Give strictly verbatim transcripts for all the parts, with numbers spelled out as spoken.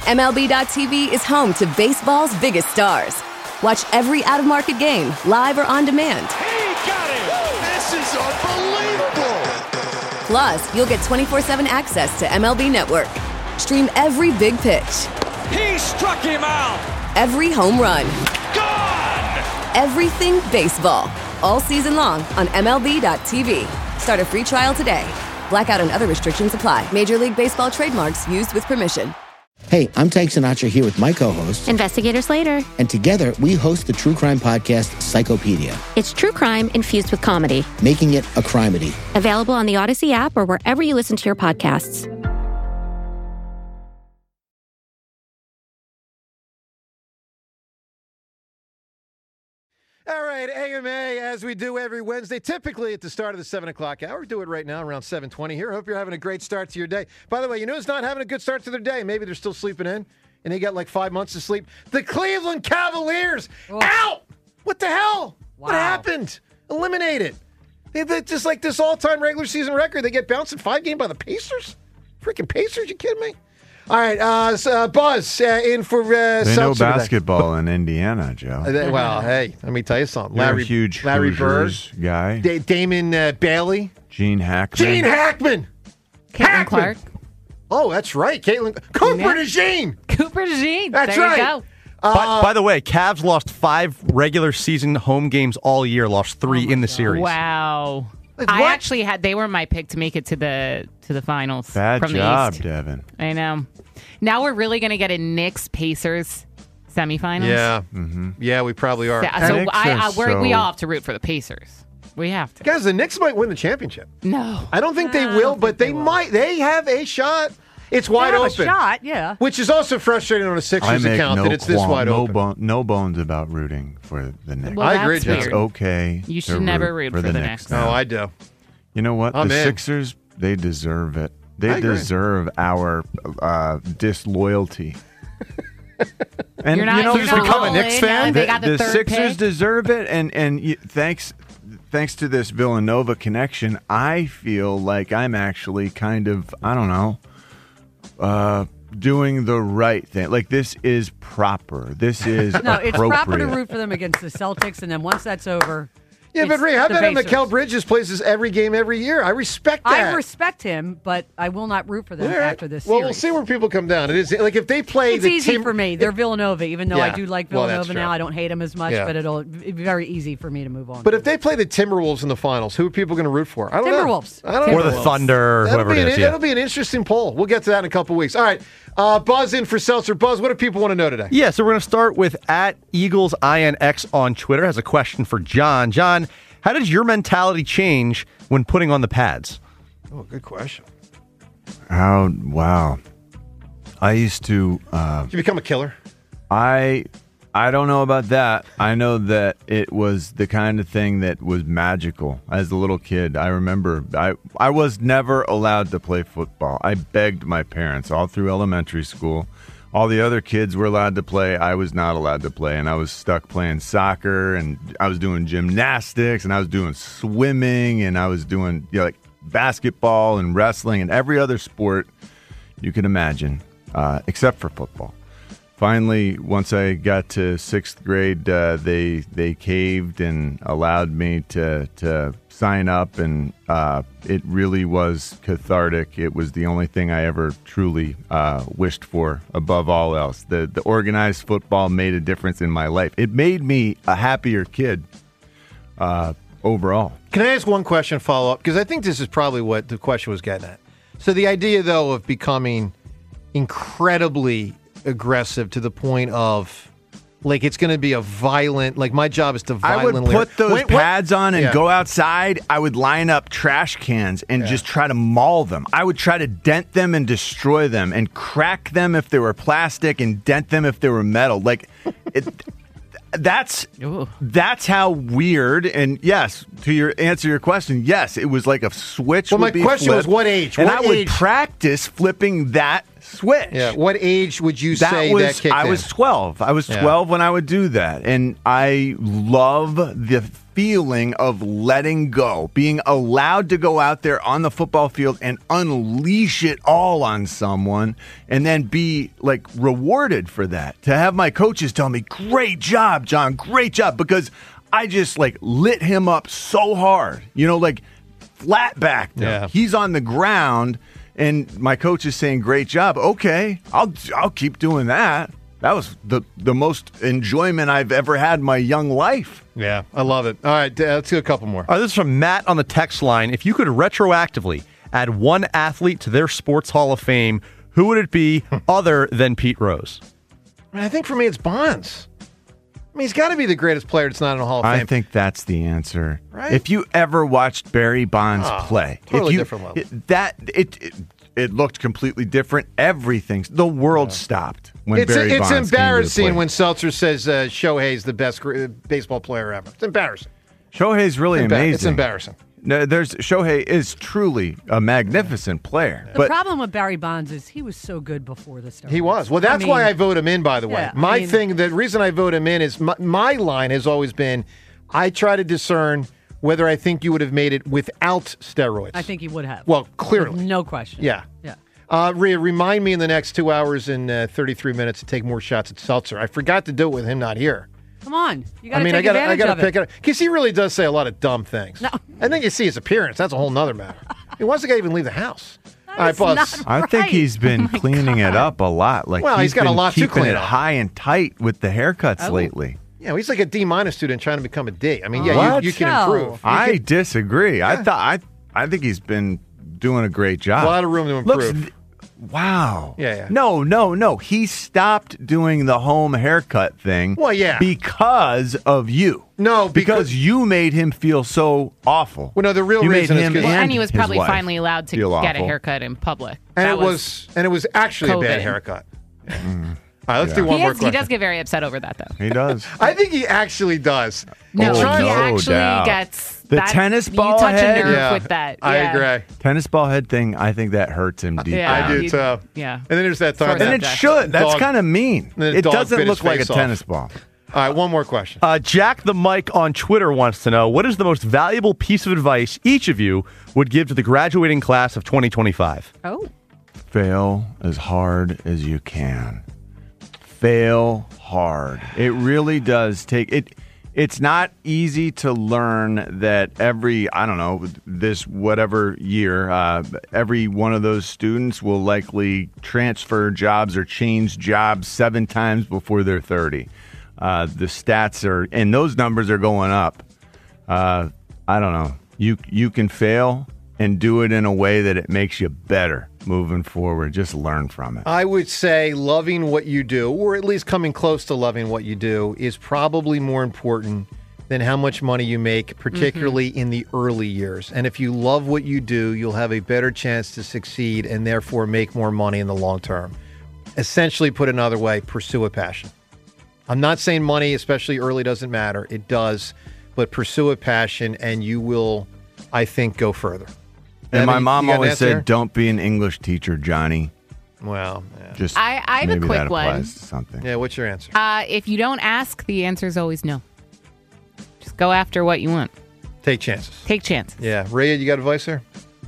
M L B dot T V is home to baseball's biggest stars. Watch every out-of-market game, live or on demand. He got it! This is unbelievable! Plus, you'll get twenty-four seven access to M L B Network. Stream every big pitch. He struck him out! Every home run. Gone! Everything baseball. All season long on M L B dot T V. Start a free trial today. Blackout and other restrictions apply. Major League Baseball trademarks used with permission. Hey, I'm Tank Sinatra here with my co-host, Investigator Slater. And together, we host the true crime podcast, Psychopedia. It's true crime infused with comedy. Making it a crimedy. Available on the Odyssey app or wherever you listen to your podcasts. All right, A M A, as we do every Wednesday, typically at the start of the seven o'clock hour. We do it right now around seven twenty here. Hope you're having a great start to your day. By the way, you know who's not having a good start to their day? Maybe they're still sleeping in, and they got like five months of sleep. The Cleveland Cavaliers. Oh. Out! What the hell? Wow. What happened? Eliminated. They, they're just like this all-time regular season record. They get bounced in five games by the Pacers? Freaking Pacers, you kidding me? All right, uh, so, uh, Buzz uh, in for uh, They know basketball in Indiana, Joe. Uh, well, hey, let me tell you something. You're Larry, a huge Larry Hoosiers Bird guy. Da- Damon uh, Bailey. Gene Hackman. Gene Hackman. Caitlin Hackman. Clark. Oh, that's right. Caitlin. Cooper Yeah. DeJean. Cooper DeJean. That's there right. You go. Uh, by, by the way, Cavs lost five regular season home games all year, lost three Oh in the God. series. Wow. Like, I what? actually had, they were my pick to make it to the to the finals. Bad from job, the East. Devin. I know. Now we're really going to get a Knicks Pacers semifinals. yeah. Mm-hmm. Yeah, we probably are. So, so Knicks I, are I, we're, we so- all have to root for the Pacers. We have to. Guys, the Knicks might win the championship. No. I don't think they I will, don't but think they, they will. might. They have a shot. It's wide They have open. a shot, yeah. Which is also frustrating on a I Sixers make account no that it's this qualm, wide no, open. bon- no bones about rooting for the Knicks. Well, I agree, that's Jeff. It's weird. okay. You to should never root for, for the the Knicks. Knicks. No, now. I do. You know what? I'm the in. Sixers, they deserve it. They I agree. deserve our uh, disloyalty. And You're not, you know, you're for not become a rolling. Knicks fan, They the, got the, the third Sixers pick. deserve it, and and you, thanks thanks to this Villanova connection, I feel like I'm actually kind of I don't know, uh, doing the right thing. Like this is proper. This is No, it's appropriate. proper to root for them against the Celtics, and then once that's over, Yeah, but it's Ray, how the about him? Pacers. Mikal Bridges plays this every game, every year. I respect that. I respect him, but I will not root for them All right. after this Well, series. we'll see where people come down. It is like if they play It's the easy Tim- for me. They're Villanova, even though I Yeah. do like Well, that's Villanova true. now. I don't hate them as much, Yeah. but it'll be very easy for me to move on. But if they play the Timberwolves in the finals, who are people going to root for? I don't Timberwolves. know. I don't know. Or the Thunder, or That'll whoever be it an, is. Yeah. That'll be an interesting poll. We'll get to that in a couple weeks. All right. Uh, Buzz in for Seltzer. Buzz, what do people want to know today? Yeah, so we're going to start with at Eagles I N X on Twitter. Has a question for John. John, how did your mentality change when putting on the pads? Oh, good question. How wow! I used to. Uh, Did you become a killer? I I don't know about that. I know that it was the kind of thing that was magical as a little kid. I remember I I was never allowed to play football. I begged my parents all through elementary school. All the other kids were allowed to play. I was not allowed to play, and I was stuck playing soccer, and I was doing gymnastics, and I was doing swimming, and I was doing you know, like basketball and wrestling and every other sport you can imagine, uh, except for football. Finally, once I got to sixth grade, uh, they they caved and allowed me to to sign up, and uh, it really was cathartic. It was the only thing I ever truly uh, wished for above all else. The the organized football made a difference in my life. It made me a happier kid uh, overall. Can I ask one question follow up? Because I think this is probably what the question was getting at. So the idea, though, of becoming incredibly aggressive to the point of like it's going to be a violent, like my job is to I would violently. put those Wait, what- pads on and Yeah. go outside. I would line up trash cans and just try to maul them. I would try to dent them and destroy them and crack them if they were plastic and dent them if they were metal. Like it. That's Ooh. that's how weird. And yes, to your answer your question, yes, it was like a switch. Well, would my be question was flipped, what age? And What I would age? practice flipping that switch. Yeah. What age would you That say was that kicked I in? was twelve. I was Yeah. twelve when I would do that, and I love the feeling of letting go, being allowed to go out there on the football field and unleash it all on someone and then be like rewarded for that. To have my coaches tell me, great job, John, great job, because I just like lit him up so hard, you know, like flat backed him. Yeah. He's on the ground and my coach is saying, great job. Okay, I'll I'll keep doing that. That was the, the most enjoyment I've ever had in my young life. Yeah, I love it. All right, uh, let's do a couple more. All right, this is from Matt on the text line. If you could retroactively add one athlete to their Sports Hall of Fame, who would it be other than Pete Rose? I, mean, I think for me it's Bonds. I mean, he's got to be the greatest player that's not in the Hall of Fame. I think that's the answer. Right? If you ever watched Barry Bonds Oh, play, totally if you, different level. It, that it, it it looked completely different. Everything, the world stopped when It's, Barry it's Bonds came to the embarrassing plate. when Seltzer says uh, Shohei's the best gr- baseball player ever. It's embarrassing. Shohei's really It's emba- amazing. It's embarrassing. No, there's Shohei is truly a magnificent player. The But problem with Barry Bonds is he was so good before the start. He was. Well, that's I mean, why I vote him in, by the way. Yeah, I my mean- thing, the reason I vote him in is my, my line has always been I try to discern whether I think you would have made it without steroids. I think he would have. Well, clearly. No question. Yeah. Yeah. Uh, Rhea, remind me in the next two hours and uh, thirty-three minutes to take more shots at Seltzer. I forgot to do it with him not here. Come on. You got to I mean, take I gotta, I advantage gotta of pick it. it up because he really does say a lot of dumb things. No. And then you see his appearance. That's a whole nother matter. He wants the guy to even leave the house. All right, That's boss. not I think right. he's been cleaning it up a lot. Like Well, he's got a been lot to keeping clean it up. high and tight with the haircuts Oh. lately. Yeah, he's like a D minus student trying to become a D. I mean, yeah, What? you, you can No. improve. You I can- disagree. I thought I I think he's been doing a great job. a lot of room to Looks- improve. wow. Yeah, yeah. No, no, no. He stopped doing the home haircut thing. Well, yeah. Because of you. No, because, because- you made him feel so awful. Well, no, the real you made reason is him 'cause- Well, and and he was his probably wife finally allowed to feel get a awful. haircut in public. and That it was, and it was actually a bad COVID. haircut. All right, let's Yeah. do one He, more is, he question. does get very upset over that, though. He does. I think he actually does. No, Oh, he no actually doubt. gets The that, tennis You ball touch head? a nerve Yeah, with that. I Yeah. agree. Tennis ball head thing, I think that hurts him deeply. Yeah. I do you- too. yeah. And then there's that time. Sore And that- it subject. should. That's Dog- kind of mean. the It dog doesn't bit his look like a face off. tennis ball. All right, one more question. Uh, Jack the Mike on Twitter wants to know, what is the most valuable piece of advice each of you would give to the graduating class of twenty twenty-five? Oh. Fail as hard as you can. Fail hard. It really does take it. It's not easy to learn that every, I don't know, this whatever year, uh, every one of those students will likely transfer jobs or change jobs seven times before they're thirty. Uh, the stats are, and those numbers are going up. Uh, I don't know. You you can fail and do it in a way that it makes you better moving forward. Just learn from it. I would say loving what you do, or at least coming close to loving what you do, is probably more important than how much money you make, particularly in the early years. And if you love what you do, you'll have a better chance to succeed and therefore make more money in the long term. Essentially, put another way, pursue a passion. I'm not saying money, especially early, doesn't matter. It does. But pursue a passion and you will, I think, go further. And my Evan, mom you got an always answer said, here? "Don't be an English teacher, Johnny." Well, yeah. Just I- I have a maybe quick that one. applies to something. Yeah, what's your answer? Uh, if you don't ask, the answer is always no. Just go after what you want. Take chances. Take chances. Yeah. Rhea, you got advice there?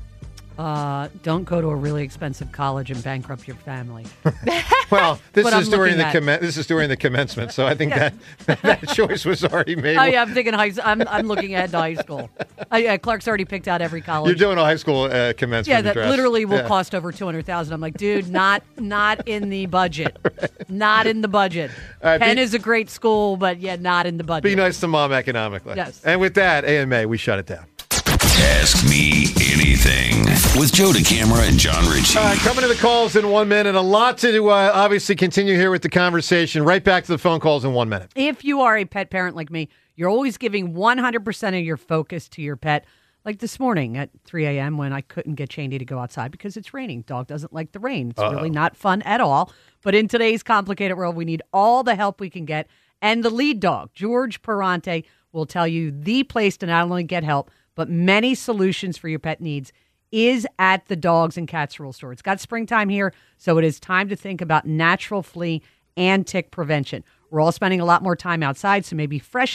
Uh, don't go to a really expensive college and bankrupt your family. Well, this What is I'm during looking the at. commen- this is during the commencement, so I think Yeah. that that choice was already made. Oh yeah, I'm thinking high. I'm I'm looking ahead to high school. Uh, yeah, Clark's already picked out every college. You're doing a high school uh, commencement yeah, that address. literally will Yeah. cost over two hundred thousand. I'm like, dude, not not in the budget, not in the budget. All right, Penn be- is a great school, but yeah, not in the budget. Be nice to mom economically. Yes. And with that, A M A, we shut it down. Ask Me Anything with Joe DeCamera and John Ritchie. All right, coming to the calls in one minute. A lot to uh, obviously continue here with the conversation. Right back to the phone calls in one minute. If you are a pet parent like me, you're always giving one hundred percent of your focus to your pet. Like this morning at three a.m. when I couldn't get Cheney to go outside because it's raining. Dog doesn't like the rain. It's Uh-oh. really not fun at all. But in today's complicated world, we need all the help we can get. And the lead dog, George Perante, will tell you the place to not only get help, but many solutions for your pet needs is at the Dogs and Cats Rule Store. It's got springtime here, so it is time to think about natural flea and tick prevention. We're all spending a lot more time outside, so maybe freshen up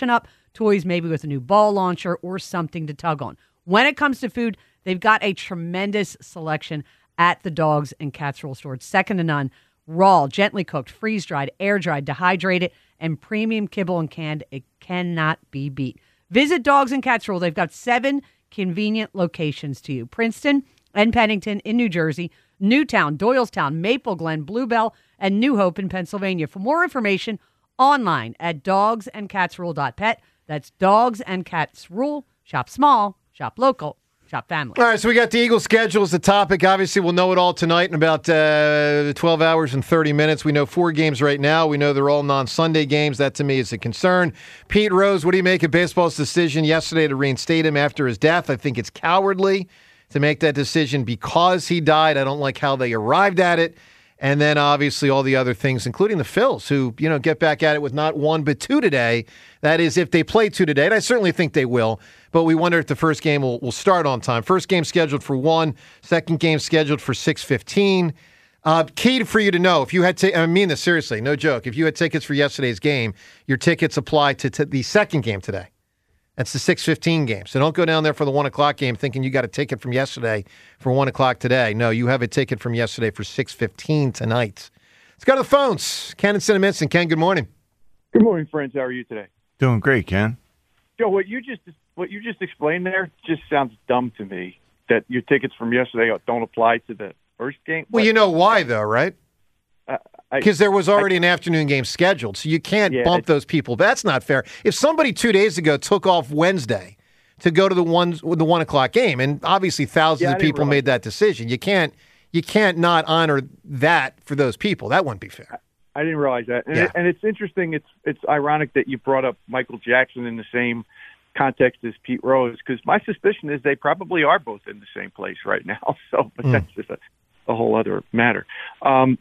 toys maybe with a new ball launcher or something to tug on. When it comes to food, they've got a tremendous selection at the Dogs and Cats Roll store. It's second to none. Raw, gently cooked, freeze-dried, air-dried, dehydrated, and premium kibble and canned. It cannot be beat. Visit Dogs and Cats Roll. They've got seven convenient locations to you. Princeton and Pennington in New Jersey, Newtown, Doylestown, Maple Glen, Bluebell, and New Hope in Pennsylvania. For more information, online at dogs and cats rule dot pet. That's Dogs and Cats Rule. Shop small, shop local, shop family. All right, so we got the Eagles schedule as the topic. Obviously, we'll know it all tonight in about uh, twelve hours and thirty minutes. We know four games right now. We know they're all non-Sunday games. That, to me, is a concern. Pete Rose, what do you make of baseball's decision yesterday to reinstate him after his death? I think it's cowardly to make that decision because he died. I don't like how they arrived at it. And then, obviously, all the other things, including the Phils, who, you know, get back at it with not one but two today. That is, if they play two today, and I certainly think they will. But we wonder if the first game will, will start on time. First game scheduled for one, second game scheduled for six fifteen. Uh, key for you to know, if you had to, I mean this seriously, no joke, if you had tickets for yesterday's game, your tickets apply to, to the second game today. That's the six fifteen game. So don't go down there for the one o'clock game thinking you got a ticket from yesterday for one o'clock today. No, you have a ticket from yesterday for six fifteen tonight. Let's go to the phones. Ken and Cinnamon. Ken, good morning. Good morning, friends. How are you today? Doing great, Ken. Joe, what you just what you just explained there just sounds dumb to me, that your tickets from yesterday don't apply to the first game. Well, what? you know why, though, right? Uh, Because there was already I, an afternoon game scheduled, so you can't yeah, bump those people. That's not fair. If somebody two days ago took off Wednesday to go to the one the one o'clock game, and obviously thousands yeah, of people made that decision, you can't you can't not honor that for those people. That wouldn't be fair. I, I didn't realize that, and, yeah. it, and it's interesting. It's it's ironic that you brought up Michael Jackson in the same context as Pete Rose, because my suspicion is they probably are both in the same place right now. So, but mm. that's just a, a whole other matter. Um,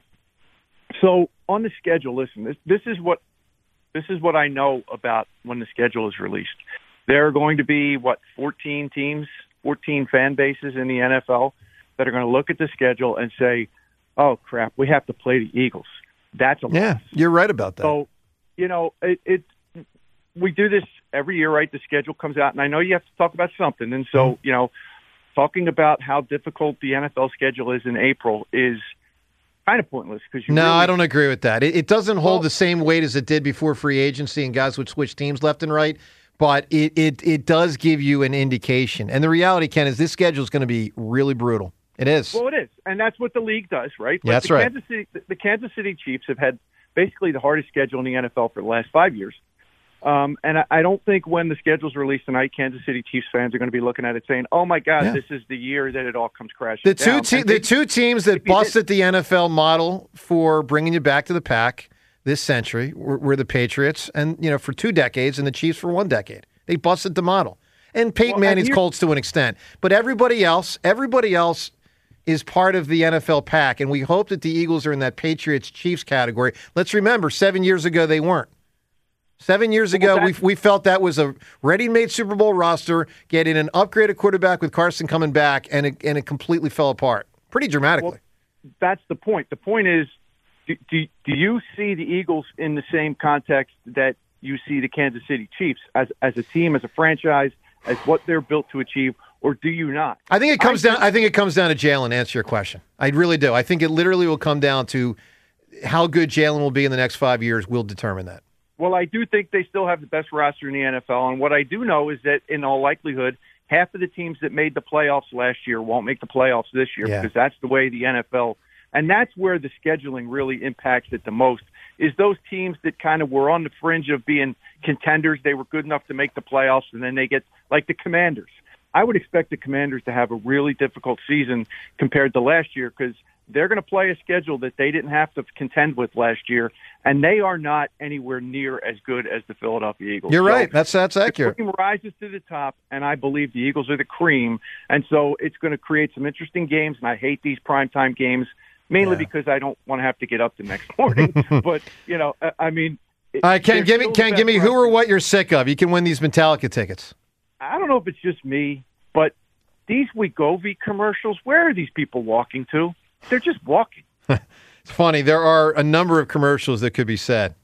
So on the schedule, listen, this, this is what this is what I know about when the schedule is released. There are going to be, what, fourteen teams, fourteen fan bases in the N F L that are going to look at the schedule and say, oh, crap, we have to play the Eagles. That's a loss. Yeah, you're right about that. So, you know, it, it we do this every year, right? The schedule comes out, and I know you have to talk about something. And so, mm-hmm. you know, talking about how difficult the N F L schedule is in April is kind of pointless. Because No, really, I don't agree with that. It, it doesn't hold well, the same weight as it did before free agency and guys would switch teams left and right. But it, it, it does give you an indication. And the reality, Ken, is this schedule is going to be really brutal. It is. Well, it is. And that's what the league does, right? Yeah, that's the right. Kansas City, the, the Kansas City Chiefs have had basically the hardest schedule in the N F L for the last five years. Um, and I, I don't think when the schedule's released tonight, Kansas City Chiefs fans are going to be looking at it saying, oh, my God, yeah. this is the year that it all comes crashing the two down. te- they, the two teams that busted the N F L model for bringing you back to the pack this century were, were the Patriots, and you know, for two decades, and the Chiefs for one decade. They busted the model. And Peyton well, Manning's Colts to an extent. But everybody else, everybody else is part of the N F L pack, and we hope that the Eagles are in that Patriots-Chiefs category. Let's remember, seven years ago, they weren't. Seven years ago, well, we we felt that was a ready-made Super Bowl roster, getting an upgraded quarterback with Carson coming back, and it, and it completely fell apart. Pretty dramatically. Well, that's the point. The point is, do, do, do you see the Eagles in the same context that you see the Kansas City Chiefs as as a team, as a franchise, as what they're built to achieve, or do you not? I think it comes I down. I think it comes down to Jalen. Answer your question. I really do. I think it literally will come down to how good Jalen will be in the next five years. Will determine that. Well, I do think they still have the best roster in the N F L, and what I do know is that in all likelihood, half of the teams that made the playoffs last year won't make the playoffs this year yeah. because that's the way the N F L, and that's where the scheduling really impacts it the most, is those teams that kind of were on the fringe of being contenders. They were good enough to make the playoffs, and then they get, like the Commanders. I would expect the Commanders to have a really difficult season compared to last year because they're going to play a schedule that they didn't have to contend with last year, and they are not anywhere near as good as the Philadelphia Eagles. You're so right. That's that's accurate. The cream rises to the top, and I believe the Eagles are the cream, and so it's going to create some interesting games, and I hate these primetime games, mainly yeah. because I don't want to have to get up the next morning. But, you know, I mean... All right, Ken, give me, Ken, give me who or what you're sick of. You can win these Metallica tickets. I don't know if it's just me, but these Wegovy commercials, where are these people walking to? They're just walking. It's funny. There are a number of commercials that could be said.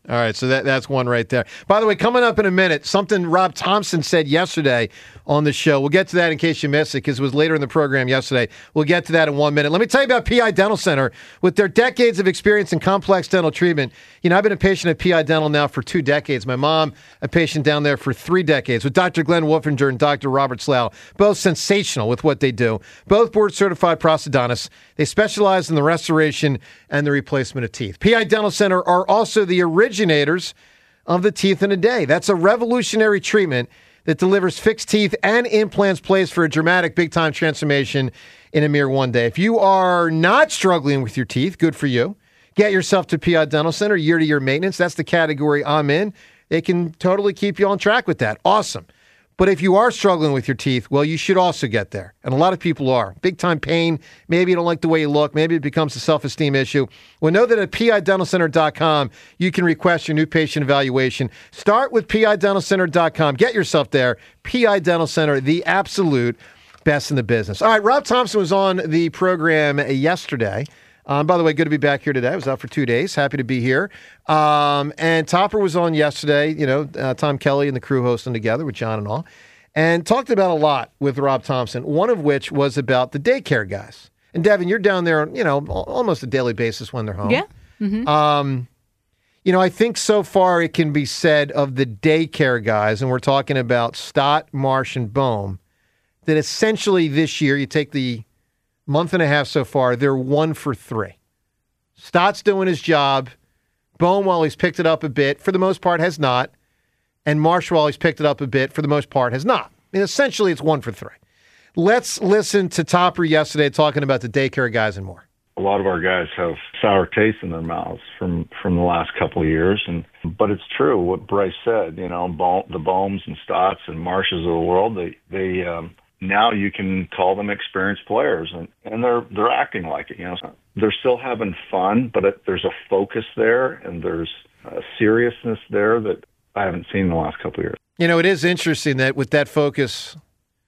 All right, so that, that's one right there. By the way, coming up in a minute, something Rob Thompson said yesterday on the show. We'll get to that in case you missed it, because it was later in the program yesterday. We'll get to that in one minute. Let me tell you about P I Dental Center. With their decades of experience in complex dental treatment, you know, I've been a patient at P I Dental now for two decades. My mom, a patient down there for three decades, with Doctor Glenn Wolfinger and Doctor Robert Slough, both sensational with what they do. Both board-certified prosthodontists. They specialize in the restoration and the replacement of teeth. P I Dental Center are also the originators of the Teeth in a Day. That's a revolutionary treatment that delivers fixed teeth and implants placed for a dramatic big-time transformation in a mere one day. If you are not struggling with your teeth, good for you. Get yourself to P I Dental Center, year-to-year maintenance. That's the category I'm in. They can totally keep you on track with that. Awesome. But if you are struggling with your teeth, well, you should also get there. And a lot of people are. Big-time pain. Maybe you don't like the way you look. Maybe it becomes a self-esteem issue. Well, know that at P I dental center dot com, you can request your new patient evaluation. Start with P I dental center dot com. Get yourself there. P I Dental Center, the absolute best in the business. All right, Rob Thompson was on the program yesterday. Um, by the way, good to be back here today. I was out for two days. Happy to be here. Um, and Topper was on yesterday, you know, uh, Tom Kelly and the crew hosting together with John and all, and talked about a lot with Rob Thompson, one of which was about the daycare guys. And Devin, you're down there, you know, almost a daily basis when they're home. Yeah. Mm-hmm. Um, you know, I think so far it can be said of the daycare guys, and we're talking about Stott, Marsh, and Bohm, that essentially this year, you take the month and a half so far, they're one for three. Stott's doing his job. Bohm, while he's picked it up a bit, for the most part, has not. And Marsh, while he's picked it up a bit, for the most part, has not. I mean, essentially, it's one for three. Let's listen to Topper yesterday talking about the daycare guys and more. A lot of our guys have sour taste in their mouths from, from the last couple of years. and But it's true what Bryce said. You know, Bohm, the Bohms and Stotts and Marshes of the world, they, they um, now you can call them experienced players, and, and they're they're acting like it. You know, they're still having fun, but it, there's a focus there, and there's a seriousness there that I haven't seen in the last couple of years. You know, it is interesting that with that focus,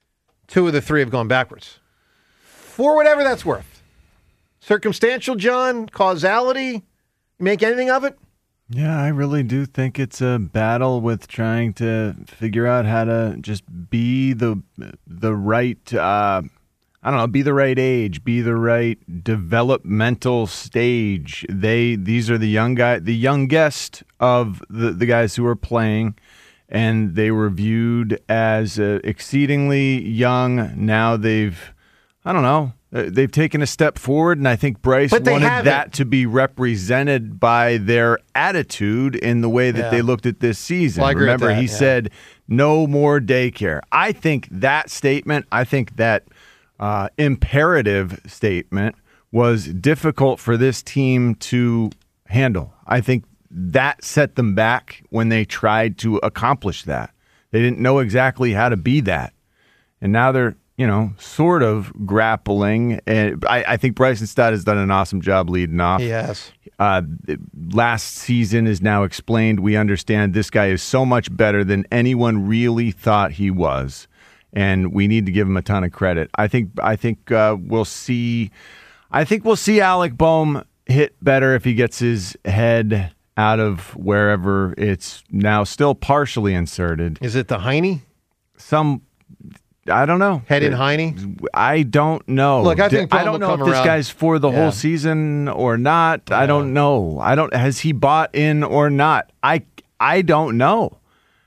two of the three have gone backwards. For whatever that's worth. Circumstantial, John? Causality? You make anything of it? Yeah, I really do think it's a battle with trying to figure out how to just be the the right, uh, I don't know, be the right age, be the right developmental stage. They these are the young guy, the youngest of the, the guys who are playing, and they were viewed as uh, exceedingly young. Now they've, I don't know. They've taken a step forward, and I think Bryce wanted haven't. that to be represented by their attitude in the way that yeah. they looked at this season. Well, Remember, that, he yeah. said, no more daycare. I think that statement, I think that uh, imperative statement was difficult for this team to handle. I think that set them back when they tried to accomplish that. They didn't know exactly how to be that. And now they're, you know, sort of grappling. And I, I think Bryson Stott has done an awesome job leading off. Yes. Uh, last season is now explained. We understand this guy is so much better than anyone really thought he was, and we need to give him a ton of credit. I think. I think uh, we'll see. I think we'll see Alec Bohm hit better if he gets his head out of wherever it's now still partially inserted. Is it the Heine? Some. I don't know. Head in Heine? I don't know. Look, I think I don't know if this around. guy's for the yeah. whole season or not. Yeah. I don't know. I don't. Has he bought in or not? I I don't know.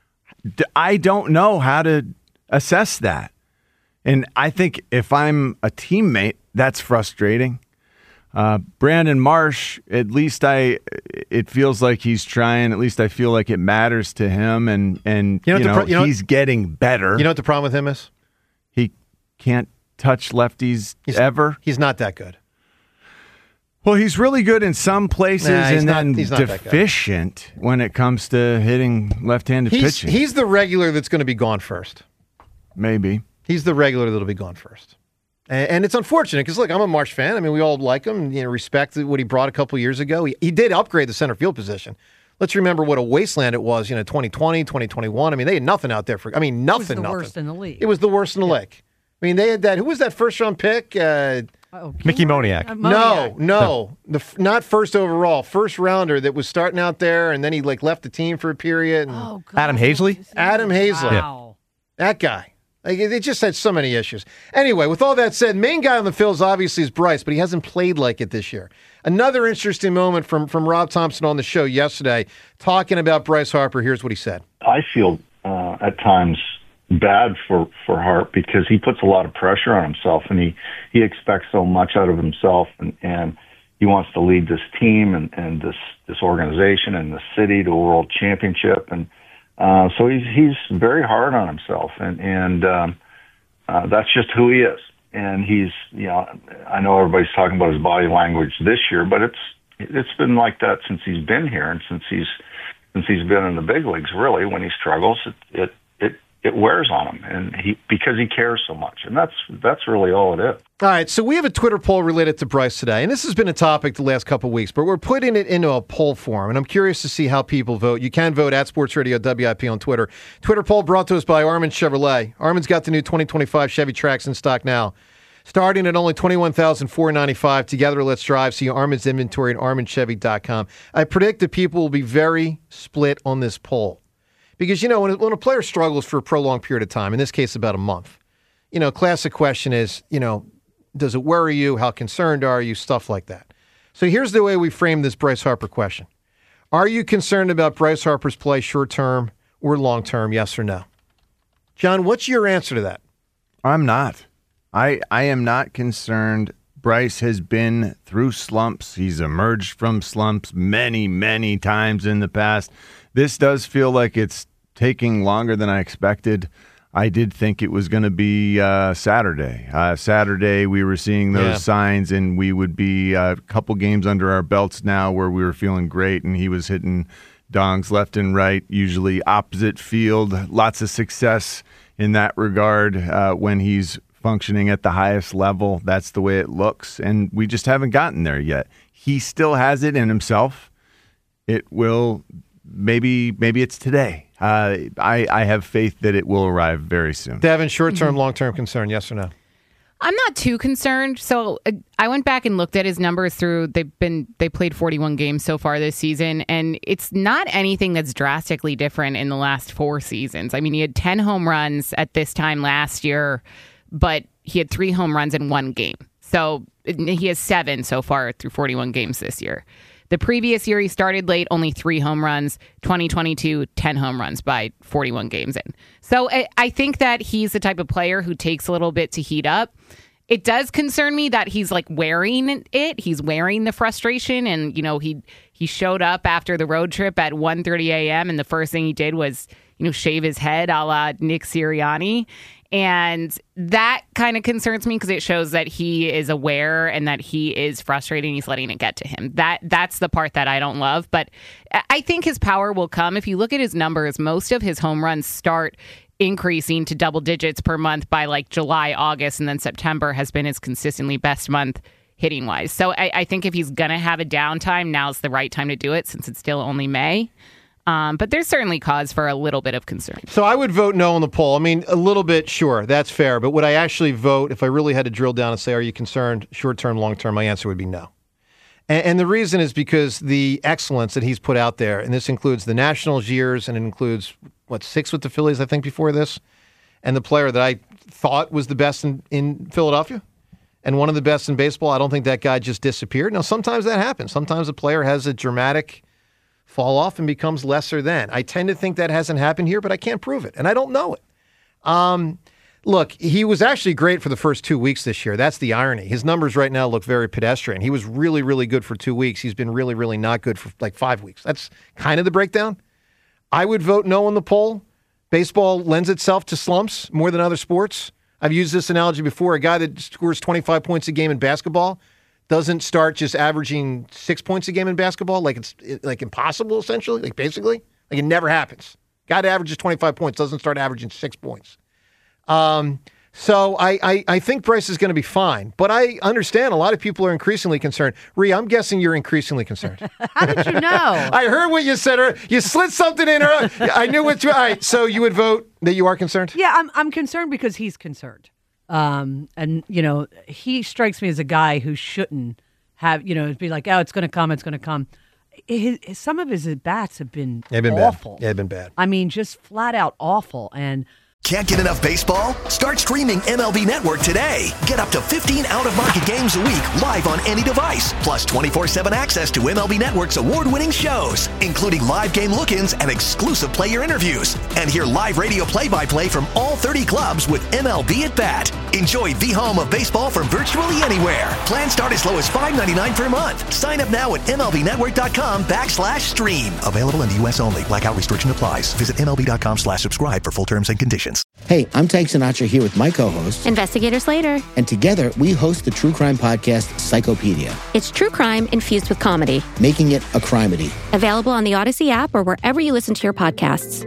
I don't know how to assess that. And I think if I'm a teammate, that's frustrating. Uh, Brandon Marsh, at least I, it feels like he's trying. At least I feel like it matters to him, and and you know, you know, pro- you know he's getting better. You know what the problem with him is? He can't touch lefties he's, ever. He's not that good. Well, he's really good in some places, nah, and not, then deficient when it comes to hitting left-handed he's, pitching. He's the regular that's going to be gone first. Maybe. He's the regular that'll be gone first. And, and it's unfortunate because, look, I'm a Marsh fan. I mean, we all like him, you know, respect what he brought a couple years ago. He, he did upgrade the center field position. Let's remember what a wasteland it was, you know, twenty twenty, twenty twenty-one. I mean, they had nothing out there for, I mean, nothing, It was the nothing. worst in the league. It was the worst in the yeah. league. I mean, they had that, who was that first round pick? Uh, Oh, Mickey Moniak. Uh, No, Moniak. no, the f- not first overall, first rounder that was starting out there, and then he like left the team for a period. And Oh, God. Adam Hazley? Adam Hazley, Wow. that guy. Like, they just had so many issues. Anyway, with all that said, main guy on the Phils obviously is Bryce, but he hasn't played like it this year. Another interesting moment from from Rob Thompson on the show yesterday, talking about Bryce Harper. Here's what he said. I feel uh, at times bad for, for Hart because he puts a lot of pressure on himself, and he, he expects so much out of himself, and, and he wants to lead this team and, and this, this organization and the city to a world championship. And uh, so he's, he's very hard on himself, and, and um, uh, that's just who he is. And he's, you know, I know everybody's talking about his body language this year, but it's it's been like that since he's been here, and since he's since he's been in the big leagues. Really, when he struggles, it it it, it wears on him, and he because he cares so much, and that's that's really all it is. All right, so we have a Twitter poll related to Bryce today, and this has been a topic the last couple of weeks, but we're putting it into a poll form, and I'm curious to see how people vote. You can vote at Sports Radio W I P on Twitter. Twitter poll brought to us by Armin Chevrolet. Armin's got the new twenty twenty-five Chevy Trax in stock now. Starting at only twenty-one thousand four hundred ninety-five dollars. Together, let's drive. See Armin's inventory at armin chevy dot com. I predict that people will be very split on this poll. Because, you know, when, when a player struggles for a prolonged period of time, in this case about a month, you know, classic question is, you know, does it worry you? How concerned are you? Stuff like that. So here's the way we frame this Bryce Harper question. Are you concerned about Bryce Harper's play short-term or long-term, yes or no? John, what's your answer to that? I'm not. I, I am not concerned. Bryce has been through slumps. He's emerged from slumps many, many times in the past. This does feel like it's taking longer than I expected. I did think it was going to be uh, Saturday. Uh, Saturday, we were seeing those Yeah. signs, and we would be a couple games under our belts now where we were feeling great, and he was hitting dongs left and right, usually opposite field. Lots of success in that regard uh, when he's functioning at the highest level. That's the way it looks, and we just haven't gotten there yet. He still has it in himself. It will, maybe maybe it's today. Uh, I, I have faith that it will arrive very soon. Devin, short-term, long-term concern, yes or no? I'm not too concerned. So uh, I went back and looked at his numbers through. They've been they played forty-one games so far this season, and it's not anything that's drastically different in the last four seasons. I mean, he had ten home runs at this time last year, but he had three home runs in one game. So he has seven so far through forty-one games this year. The previous year, he started late, only three home runs. twenty twenty-two, ten home runs by forty-one games in. So I, I think that he's the type of player who takes a little bit to heat up. It does concern me that he's like wearing it. He's wearing the frustration. And, you know, he he showed up after the road trip at one thirty a.m. and the first thing he did was, you know, shave his head a la Nick Sirianni. And that kind of concerns me because it shows that he is aware and that he is frustrated and he's letting it get to him. That That's the part that I don't love. But I think his power will come. If you look at his numbers, most of his home runs start increasing to double digits per month by like July, August, and then September has been his consistently best month hitting wise. So I, I think if he's going to have a downtime, now's the right time to do it since it's still only May. Um, but there's certainly cause for a little bit of concern. So I would vote no on the poll. I mean, a little bit, sure, that's fair. But would I actually vote, if I really had to drill down and say, are you concerned short-term, long-term, my answer would be no. And, and the reason is because the excellence that he's put out there, and this includes the Nationals years, and it includes, what, six with the Phillies, I think, before this, and the player that I thought was the best in, in Philadelphia, and one of the best in baseball. I don't think that guy just disappeared. Now, sometimes that happens. Sometimes a player has a dramatic fall off and becomes lesser than. I tend to think that hasn't happened here, but I can't prove it, and I don't know it. Um, look, he was actually great for the first two weeks this year. That's the irony. His numbers right now look very pedestrian. He was really, really good for two weeks. He's been really, really not good for like five weeks. That's kind of the breakdown. I would vote no on the poll. Baseball lends itself to slumps more than other sports. I've used this analogy before. A guy that scores twenty-five points a game in basketball doesn't start just averaging six points a game in basketball, like it's like impossible, essentially, like basically. Like it never happens. Guy that averages twenty-five points doesn't start averaging six points. Um, so I, I, I think Bryce is going to be fine, but I understand a lot of people are increasingly concerned. Rhea, I'm guessing you're increasingly concerned. How did you know? I heard what you said. Earlier. You slid something in her. I knew what you. All right, so you would vote that you are concerned? Yeah, I'm I'm concerned because he's concerned. Um, and, you know, he strikes me as a guy who shouldn't have, you know, be like, oh, it's going to come, it's going to come. His, his, some of his at-bats have been, They've been awful. bad. Yeah, they've been bad. I mean, just flat out awful. And can't get enough baseball? Start streaming M L B Network today. Get up to fifteen out-of-market games a week live on any device. Plus twenty-four seven access to M L B Network's award-winning shows, including live game look-ins and exclusive player interviews. And hear live radio play-by-play from all thirty clubs with M L B at Bat. Enjoy the home of baseball from virtually anywhere. Plans start as low as five ninety-nine per month. Sign up now at MLBnetwork.com backslash stream. Available in the U S only. Blackout restriction applies. Visit MLB.com slash subscribe for full terms and conditions. Hey, I'm Tank Sinatra here with my co-host, Investigator Slater. And together we host the true crime podcast, Psychopedia. It's true crime infused with comedy, making it a crimedy. Available on the Odyssey app or wherever you listen to your podcasts.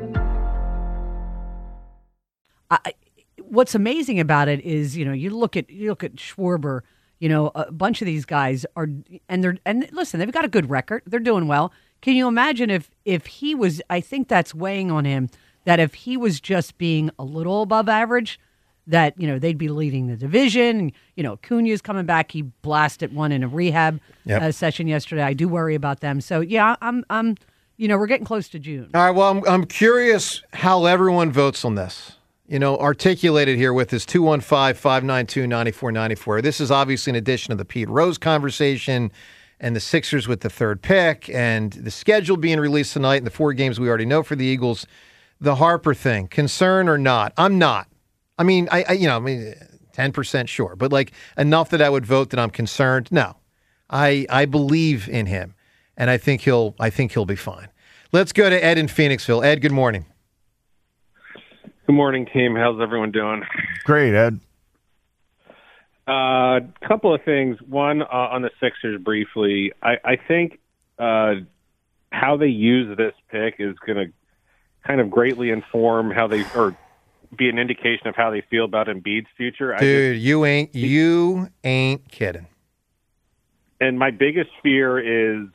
I, what's amazing about it is, you know, you look at you look at Schwarber. You know, a bunch of these guys are, and they're and listen, they've got a good record. They're doing well. Can you imagine if if he was? I think that's weighing on him. That if he was just being a little above average, that, you know, they'd be leading the division. You know, Acuna's coming back. He blasted one in a rehab yep. uh, session yesterday. I do worry about them. So, yeah, I'm, I'm, you know, we're getting close to June. All right, well, I'm, I'm curious how everyone votes on this. You know, articulated here with this two one five, five nine two, nine four nine four. This is obviously in addition to the Pete Rose conversation and the Sixers with the third pick and the schedule being released tonight and the four games we already know for the Eagles. The Harper thing, concern or not? I'm not. I mean, I, I you know, I mean, ten percent sure, but like enough that I would vote that I'm concerned. No, I I believe in him, and I think he'll I think he'll be fine. Let's go to Ed in Phoenixville. Ed, good morning. Good morning, team. How's everyone doing? Great, Ed. A uh, couple of things. One uh, on the Sixers briefly. I, I think uh, how they use this pick is going to kind of greatly inform how they, or be an indication of how they feel about Embiid's future. Dude, I just, you ain't you ain't kidding. And my biggest fear is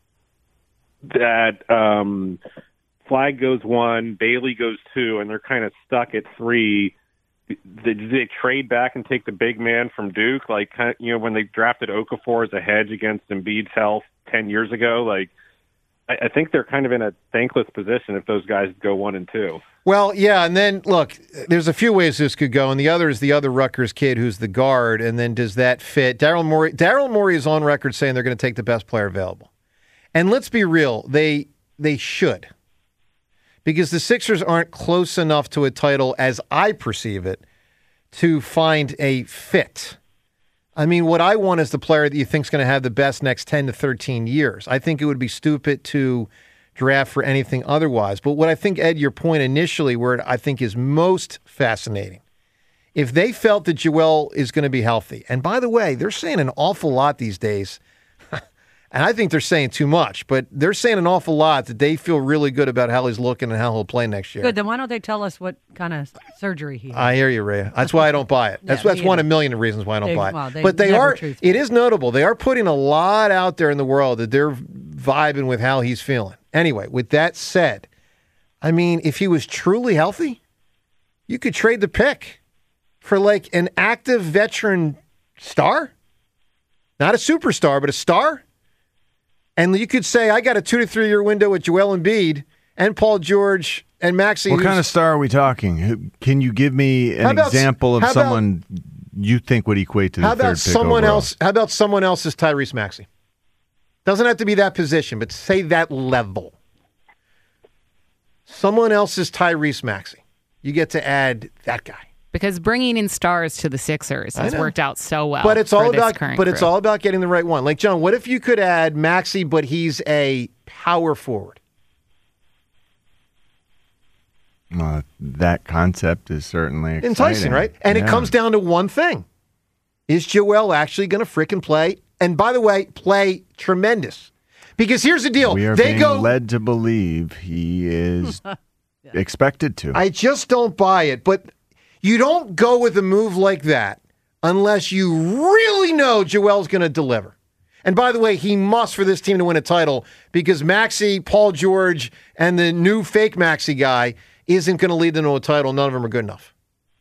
that um, Flag goes one, Bailey goes two, and they're kind of stuck at three. They, they trade back and take the big man from Duke, like, you know, when they drafted Okafor as a hedge against Embiid's health ten years ago, like. I think they're kind of in a thankless position if those guys go one and two. Well, yeah, and then, look, there's a few ways this could go, and the other is the other Rutgers kid who's the guard, and then does that fit? Daryl Morey Daryl Morey is on record saying they're going to take the best player available. And let's be real, they they should. Because the Sixers aren't close enough to a title, as I perceive it, to find a fit. I mean, what I want is the player that you think is going to have the best next ten to thirteen years. I think it would be stupid to draft for anything otherwise. But what I think, Ed, your point initially, where I think is most fascinating, if they felt that Joel is going to be healthy, and by the way, they're saying an awful lot these days, and I think they're saying too much, but they're saying an awful lot that they feel really good about how he's looking and how he'll play next year. Good, then why don't they tell us what kind of surgery he had? I hear you, Rhea. That's why I don't buy it. That's Yeah, that's me one either. of a million reasons why I don't They- buy it. well, they but they never are, truthful. it is notable. They are putting a lot out there in the world that they're vibing with how he's feeling. Anyway, with that said, I mean, if he was truly healthy, you could trade the pick for like an active veteran star. Not a superstar, but a star. And you could say, I got a two to three year window with Joel Embiid and Paul George and Maxey. What kind of star are we talking? Who- Can you give me How an about- example of how about- someone you think would equate to the How third about pick someone overall? else? How about someone else's Tyrese Maxey? Doesn't have to be that position, but say that level. Someone else's Tyrese Maxey. You get to add that guy. Because bringing in stars to the Sixers I has know. worked out so well. But it's for all this about. current But it's crew. all about getting the right one. Like John, what if you could add Maxey, but he's a power forward? Uh, that concept is certainly exciting. Enticing, right? And it Yeah. comes down to one thing. Is Joel actually going to frickin' play? And by the way, play tremendous. Because here's the deal. We are they being go. led to believe he is expected to. I just don't buy it. But you don't go with a move like that unless you really know Joel's going to deliver. And by the way, he must for this team to win a title because Maxey, Paul George, and the new fake Maxey guy isn't going to lead them to a title. None of them are good enough.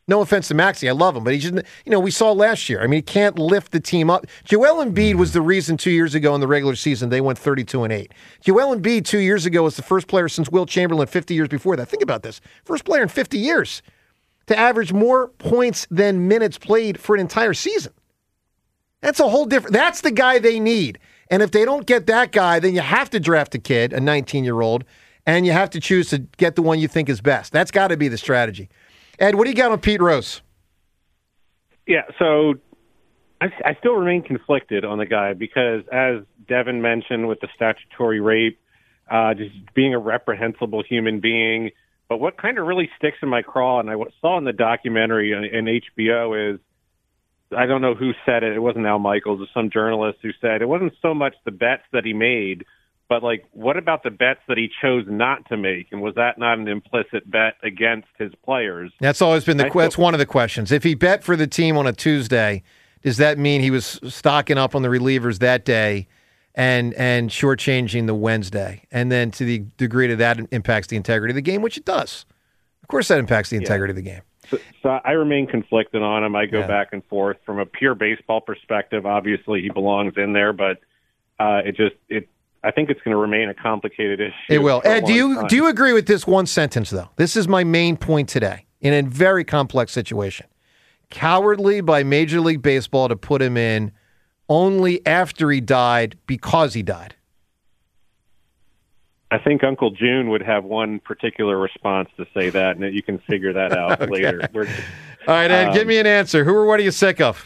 No offense to Maxey, I love him, but he just, you know, we saw last year. I mean, he can't lift the team up. Joel Embiid was the reason two years ago in the regular season they went thirty-two and eight. Joel Embiid two years ago was the first player since Will Chamberlain fifty years before that. Think about this. First player in fifty years to average more points than minutes played for an entire season. That's a whole different, that's the guy they need. And if they don't get that guy, then you have to draft a kid, a nineteen-year-old, and you have to choose to get the one you think is best. That's got to be the strategy. Ed, what do you got on Pete Rose? Yeah, so I, I still remain conflicted on the guy because, as Devin mentioned with the statutory rape, uh, just being a reprehensible human being. But what kind of really sticks in my craw, and I saw in the documentary in H B O, is I don't know who said it. It wasn't Al Michaels. It was some journalist who said it wasn't so much the bets that he made, but, like, what about the bets that he chose not to make? And was that not an implicit bet against his players? That's always been the I that's still, one of the questions. If he bet for the team on a Tuesday, does that mean he was stocking up on the relievers that day and and shortchanging the Wednesday? And then to the degree that that impacts the integrity of the game, which it does. Of course that impacts the integrity yeah. of the game. So, so I remain conflicted on him. I go yeah. back and forth. From a pure baseball perspective, obviously he belongs in there, but uh, it just it. I think it's going to remain a complicated issue. It will. Ed, do you time. do you agree with this one sentence, though? This is my main point today in a very complex situation. Cowardly by Major League Baseball to put him in only after he died because he died. I think Uncle June would have one particular response to say that, and you can figure that out okay. later. We're, All right, Ed, um, give me an answer. Who or what are you sick of?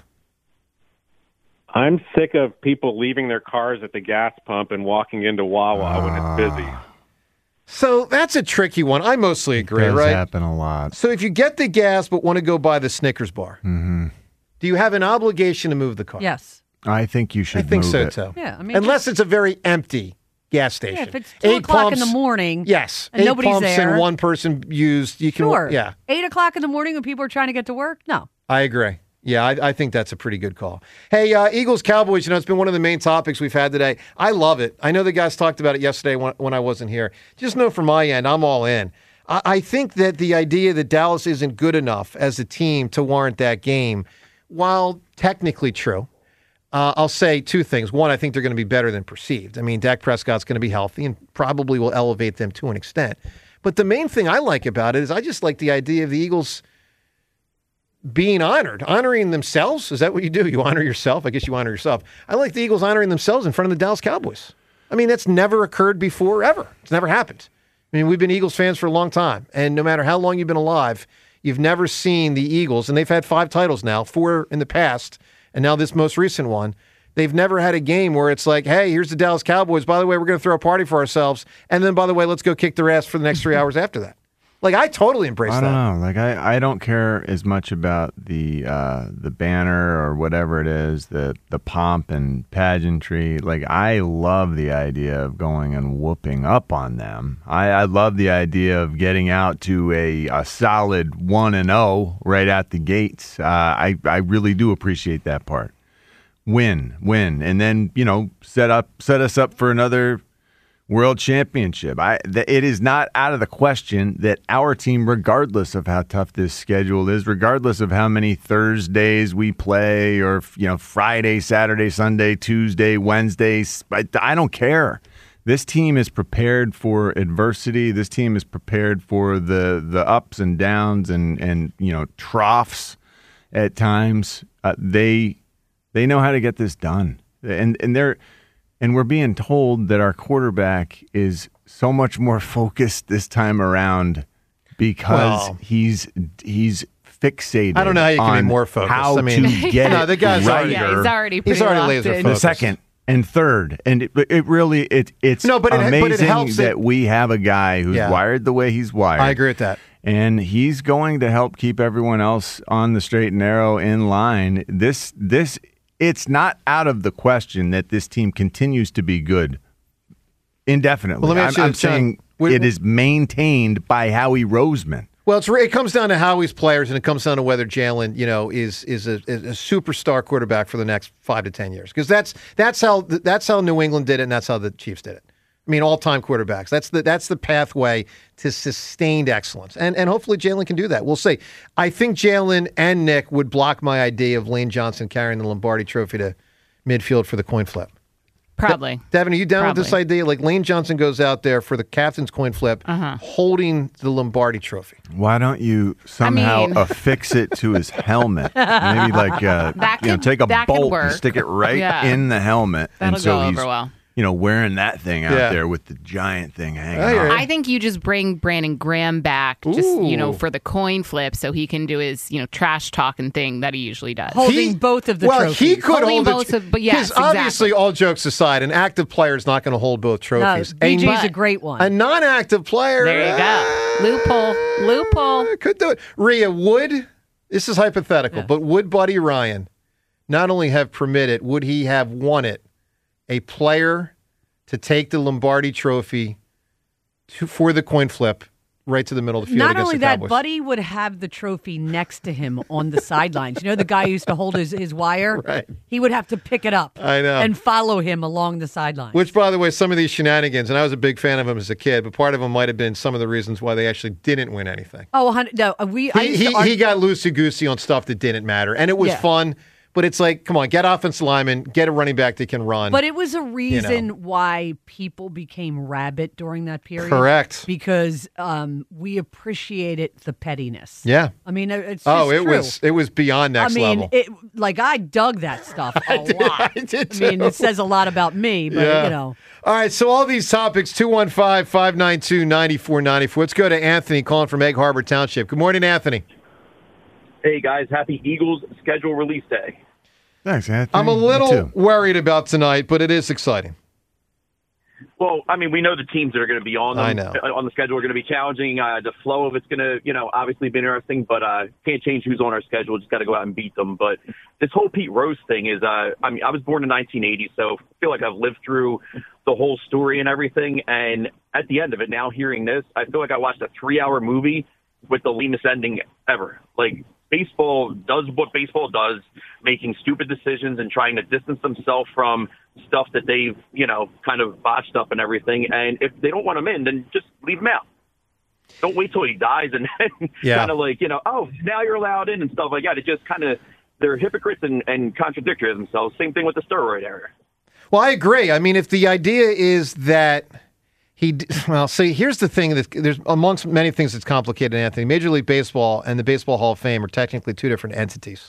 I'm sick of people leaving their cars at the gas pump and walking into Wawa uh, when it's busy. So that's a tricky one. I mostly agree, it does right? happen a lot. So if you get the gas but want to go buy the Snickers bar, mm-hmm. do you have an obligation to move the car? Yes. I think you should I think move so, it. too. Yeah, I mean, Unless it's a very empty gas station. Yeah, if it's two eight o'clock pumps, in the morning, yes, and eight nobody's pumps there, and one person used. You can, sure. yeah, eight o'clock in the morning when people are trying to get to work. No, I agree. Yeah, I, I think that's a pretty good call. Hey, uh, Eagles Cowboys. You know, it's been one of the main topics we've had today. I love it. I know the guys talked about it yesterday when, when I wasn't here. Just know from my end, I'm all in. I, I think that the idea that Dallas isn't good enough as a team to warrant that game, while technically true. Uh, I'll say two things. One, I think they're going to be better than perceived. I mean, Dak Prescott's going to be healthy and probably will elevate them to an extent. But the main thing I like about it is I just like the idea of the Eagles being honored, honoring themselves. Is that what you do? You honor yourself? I guess you honor yourself. I like the Eagles honoring themselves in front of the Dallas Cowboys. I mean, that's never occurred before, ever. It's never happened. I mean, we've been Eagles fans for a long time. And no matter how long you've been alive, you've never seen the Eagles, and they've had five titles now, four in the past, and now this most recent one. They've never had a game where it's like, hey, here's the Dallas Cowboys. By the way, we're going to throw a party for ourselves. And then, by the way, let's go kick their ass for the next three hours after that. Like, I totally embrace I that. I don't know. Like, I, I don't care as much about the uh, the banner or whatever it is, the, the pomp and pageantry. Like, I love the idea of going and whooping up on them. I, I love the idea of getting out to a, a solid one and oh right out the gates. Uh, I, I really do appreciate that part. Win, win, and then, you know, set up set us up for another World Championship. I, th- it is not out of the question that our team, regardless of how tough this schedule is, regardless of how many Thursdays we play, or, you know, Friday, Saturday, Sunday, Tuesday, Wednesday, I, I don't care. This team is prepared for adversity. This team is prepared for the the ups and downs and and you know troughs at times. Uh, they they know how to get this done, and and they're. And we're being told that our quarterback is so much more focused this time around because well, he's he's fixated. I don't know how you can on be more focused. How I mean, to get no, it the guy's right. already, yeah, he's already he's already locked laser in. focused. The second and third, and it, it really it it's no, but it, amazing but it helps that it, we have a guy who's yeah. wired the way he's wired. I agree with that. And he's going to help keep everyone else on the straight and narrow in line. This this it's not out of the question that this team continues to be good indefinitely. Well, let me ask I'm, you I'm this, John. saying We- it is maintained by Howie Roseman. Well, it's, it comes down to Howie's players, and it comes down to whether Jalen, you know, is is a, is a superstar quarterback for the next five to ten years. Because that's that's how that's how New England did it, and that's how the Chiefs did it. I mean, all-time quarterbacks. That's the that's the pathway to sustained excellence. And and hopefully Jalen can do that. We'll see. I think Jalen and Nick would block my idea of Lane Johnson carrying the Lombardi Trophy to midfield for the coin flip. Probably. De- Devin, are you down Probably. with this idea? Like Lane Johnson goes out there for the captain's coin flip, Uh-huh. holding the Lombardi Trophy. Why don't you somehow mean- affix it to his helmet? Maybe like uh, That you know, could- take a that could bolt work. and stick it right Yeah. in the helmet, That'll and so go he's over well. you know wearing that thing out Yeah. there with the giant thing hanging. I hear on. you. I think you just bring Brandon Graham back, just you know, Ooh. for the coin flip, so he can do his you know trash talking thing that he usually does. Holding both of the well, trophies. he could Holding hold both the, of- but yes, because obviously, exactly. all jokes aside, an active player is not going to hold both trophies. No, B G's a, a great one. a non-active player, There you uh, go. Loophole. Loophole. could do it. Rhea, would this is hypothetical, Yeah. but would Buddy Ryan not only have permitted, would he have wanted a player to take the Lombardi Trophy to, for the coin flip right to the middle of the field Not against only the that, Cowboys? Buddy would have the trophy next to him on the sidelines. You know the guy who used to hold his, his wire? Right. He would have to pick it up I know. and follow him along the sidelines. Which, by the way, some of these shenanigans, and I was a big fan of them as a kid, but part of them might have been some of the reasons why they actually didn't win anything. oh, hun- no, we. I He, used to he, argue- he got loosey-goosey on stuff that didn't matter, and it was Yeah. fun, but it's like, come on, get offensive lineman, get a running back that can run. But it was a reason why people became rabid during that period. Correct. Because um, we appreciated the pettiness. Yeah. I mean, it- it's oh, just it true. was it was beyond next I mean, level. it like I dug that stuff a lot. I did I mean, too. it says a lot about me, but Yeah. you know. All right, so all these topics, two one five, five nine two, nine four nine four. Let's go to Anthony calling from Egg Harbor Township. Good morning, Anthony. Hey, guys. Happy Eagles schedule release day. Thanks, Anthony. I'm a Me little too. worried about tonight, but it is exciting. Well, I mean, we know the teams that are going to be on them, I know. on the schedule are going to be challenging. Uh, the flow of it's going to, you know, obviously be interesting, but uh, can't change who's on our schedule. Just got to go out and beat them. But this whole Pete Rose thing is, uh, I mean, I was born in nineteen eighty, so I feel like I've lived through the whole story and everything. And at the end of it, now hearing this, I feel like I watched a three-hour movie with the lamest ending ever. Like, baseball does what baseball does, making stupid decisions and trying to distance themselves from stuff that they've, you know, kind of botched up and everything. And if they don't want him in, then just leave him out. Don't wait till he dies and then Yeah. kind of like, you know, oh, now you're allowed in and stuff like that. It just kind of, they're hypocrites and, and contradictory of themselves. Same thing with the steroid era. Well, I agree. I mean, if the idea is that he, d- well, see, here's the thing that there's amongst many things that's complicated, Anthony. Major League Baseball and the Baseball Hall of Fame are technically two different entities.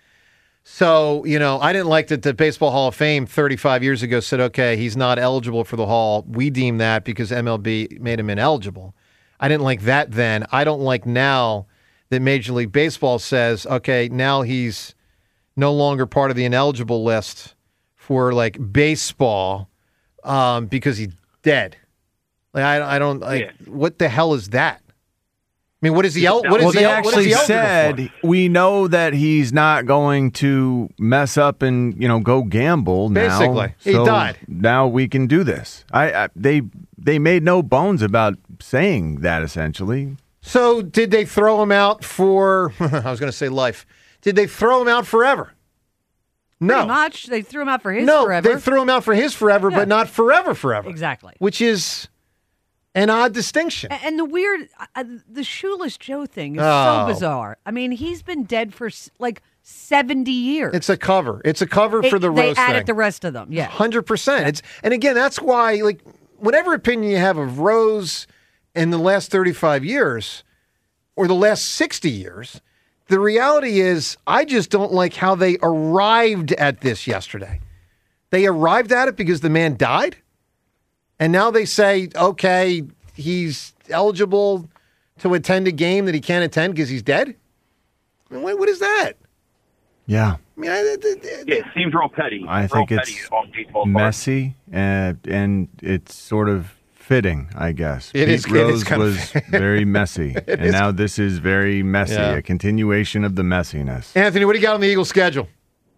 So, you know, I didn't like that the Baseball Hall of Fame thirty-five years ago said, okay, he's not eligible for the Hall. We deem that because M L B made him ineligible. I didn't like that then. I don't like now that Major League Baseball says, okay, now he's no longer part of the ineligible list for like baseball um, because he's dead. Like I, I don't like. Yeah. What the hell is that? I mean, what is he? El- what is well, he? they el- what is actually he eligible said for? we know that he's not going to mess up and you know go gamble now. Basically, he so died. Now we can do this. I, I they they made no bones about saying that. Essentially, So did they throw him out for? I was going to say life. Did they throw him out forever? No, Pretty much. They threw him out for his no. forever. They threw him out for his forever, Yeah. but not forever, forever. Exactly. Which is an odd distinction. A- And the weird, uh, the Shoeless Joe thing is Oh. so bizarre. I mean, he's been dead for s- like seventy years. It's a cover. It's a cover They- for the they roast added thing. the rest of them. Yeah. Hundred percent. It's and again, that's why like whatever opinion you have of Rose in the last thirty-five years or the last sixty years, the reality is I just don't like how they arrived at this yesterday. They arrived at it because the man died, and now they say, okay, he's eligible to attend a game that he can't attend because he's dead. I mean, what, what is that? yeah, I mean, I, I- Yeah, it seems real petty. I real think petty it's on baseball's part. messy and and it's sort of fitting, I guess. It Pete is- it is Rose kind of- was very messy, and is- now this is very messy. Yeah. A continuation of the messiness. Anthony, what do you got on the Eagles schedule?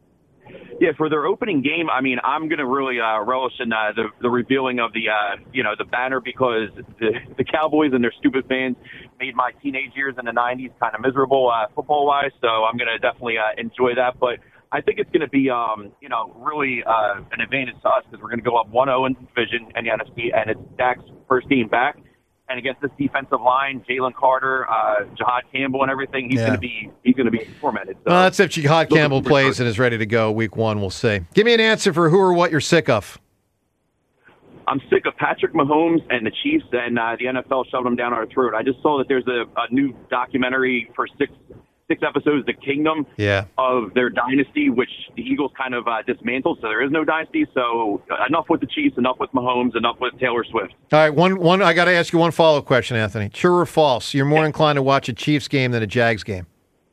Yeah, for their opening game, I mean, I'm going to really uh, relish in uh, the, the revealing of the, uh, you know, the banner because the, the Cowboys and their stupid fans made my teenage years in the nineties kind of miserable uh, football-wise. So I'm going to definitely uh, enjoy that. But I think it's going to be, um, you know, really uh, an advantage to us because we're going to go up one oh in the division and the N F C, and it's Dak's first game back. And against this defensive line, Jalen Carter, uh, Jihad Campbell, and everything, he's Yeah. going to be he's going to be tormented. So, Well, that's if Jihad Campbell plays and is ready to go week one. We'll see. Give me an answer for who or what you're sick of. I'm sick of Patrick Mahomes and the Chiefs and uh, the N F L shoving them down our throat. I just saw that there's a, a new documentary for six six episodes, The Kingdom, Yeah. of their dynasty, which the Eagles kind of uh, dismantled. So there is no dynasty. So uh, enough with the Chiefs, enough with Mahomes, enough with Taylor Swift. All right, one one. I got to ask you one follow-up question, Anthony. True or false? You're more inclined to watch a Chiefs game than a Jags game.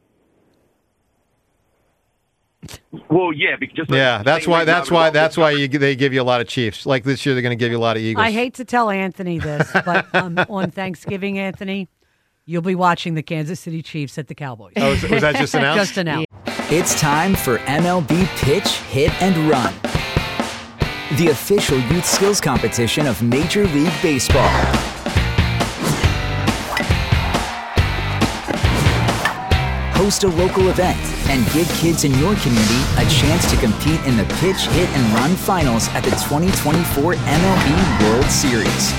Well, yeah, because just Yeah, that's same why. reason That's I would why. always That's why you, they give you a lot of Chiefs. Like this year, they're going to give you a lot of Eagles. I hate to tell Anthony this, but um, on Thanksgiving, Anthony, you'll be watching the Kansas City Chiefs at the Cowboys. Oh, was, was that just announced? Just announced. It's time for M L B Pitch, Hit, and Run, the official youth skills competition of Major League Baseball. Host a local event and give kids in your community a chance to compete in the Pitch, Hit, and Run finals at the twenty twenty-four M L B World Series.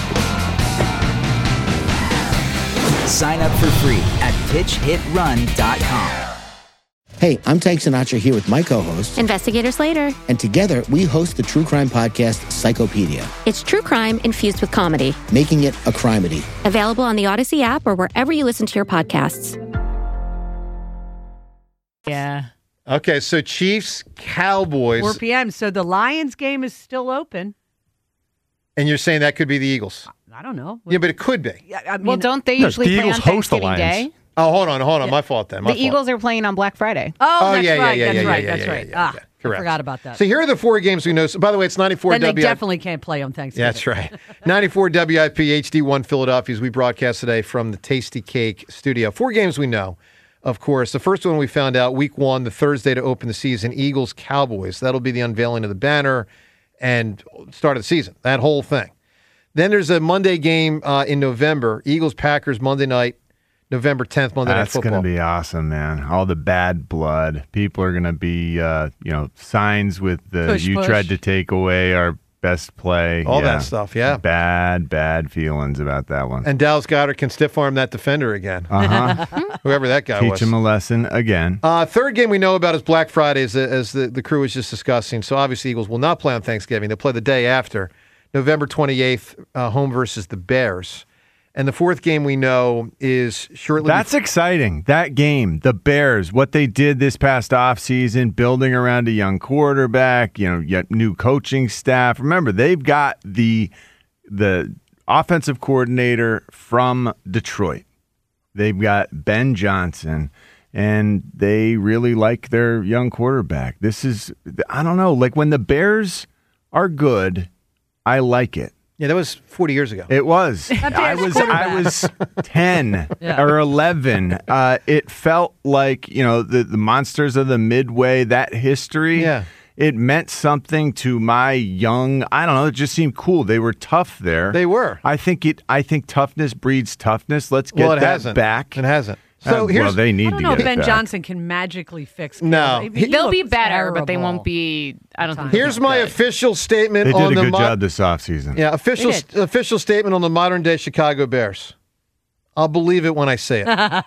Sign up for free at pitch hit run dot com. Hey, I'm Tank Sinatra here with my co-host. Investigator Slater. And together, we host the true crime podcast, Psychopedia, It's true crime infused with comedy. making it a crimedy. Available on the Odyssey app or wherever you listen to your podcasts. Yeah. Okay, so Chiefs, Cowboys, four p.m. So the Lions game is still open. and you're saying that could be the Eagles. I don't know. Yeah, but it could be. Yeah, I mean, Well, don't they No, usually the play Eagles on host the Thanksgiving Lions. Day? Oh, hold on, hold on. My fault then. My The fault. Eagles are playing on Black Friday. Oh, Oh, that's yeah, yeah, right. yeah, that's yeah, right. yeah, that's yeah, right. yeah, ah, yeah. I Correct. forgot about that. So here are the four games we know. So, by the way, it's ninety-four then they W I P. definitely can't play on Thanksgiving. That's right. ninety-four W I P H D one Philadelphia as we broadcast today from the Tasty Cake studio. Four games we know, of course. The first one we found out week one, the Thursday to open the season, Eagles Cowboys. That'll be the unveiling of the banner and start of the season, that whole thing. Then there's a Monday game uh, in November, Eagles Packers Monday night, November tenth, Monday That's Night Football. going to be awesome, man. All the bad blood. People are going to be, uh, you know, signs with the Push, you push. tried to take away our best play. All that stuff, yeah. Bad, bad feelings about that one. And Dallas Goedert can stiff arm that defender again. Uh-huh. Whoever that guy Teach was. him a lesson again. Uh, third game we know about is Black Friday, as, as the, the crew was just discussing. So obviously, Eagles will not play on Thanksgiving. They'll play the day after, November twenty-eighth, uh, home versus the Bears. And the fourth game we know is shortly. That's exciting. That game, the Bears, what they did this past offseason, building around a young quarterback, you know, yet new coaching staff. Remember, they've got the the offensive coordinator from Detroit. They've got Ben Johnson, and they really like their young quarterback. This is, I don't know, like when the Bears are good, I like it. Yeah, that was forty years ago. It was. That I Bears was. I quarterback. was ten Yeah. or eleven. Uh, it felt like you know the the monsters of the Midway. That history. Yeah. It meant something to my young. I don't know. It just seemed cool. They were tough there. They were. I think it. I think toughness breeds toughness. Let's get well, it that hasn't. back. It hasn't. So Uh, here's well, they need I don't to know get if Ben it back. Johnson can magically fix. No. Caleb. He They'll be looks better, but they terrible. won't be. I don't think. here's my official statement They did on a the good mo- job this offseason. Yeah, official They did. official statement on the modern day Chicago Bears. I'll believe it when I say it.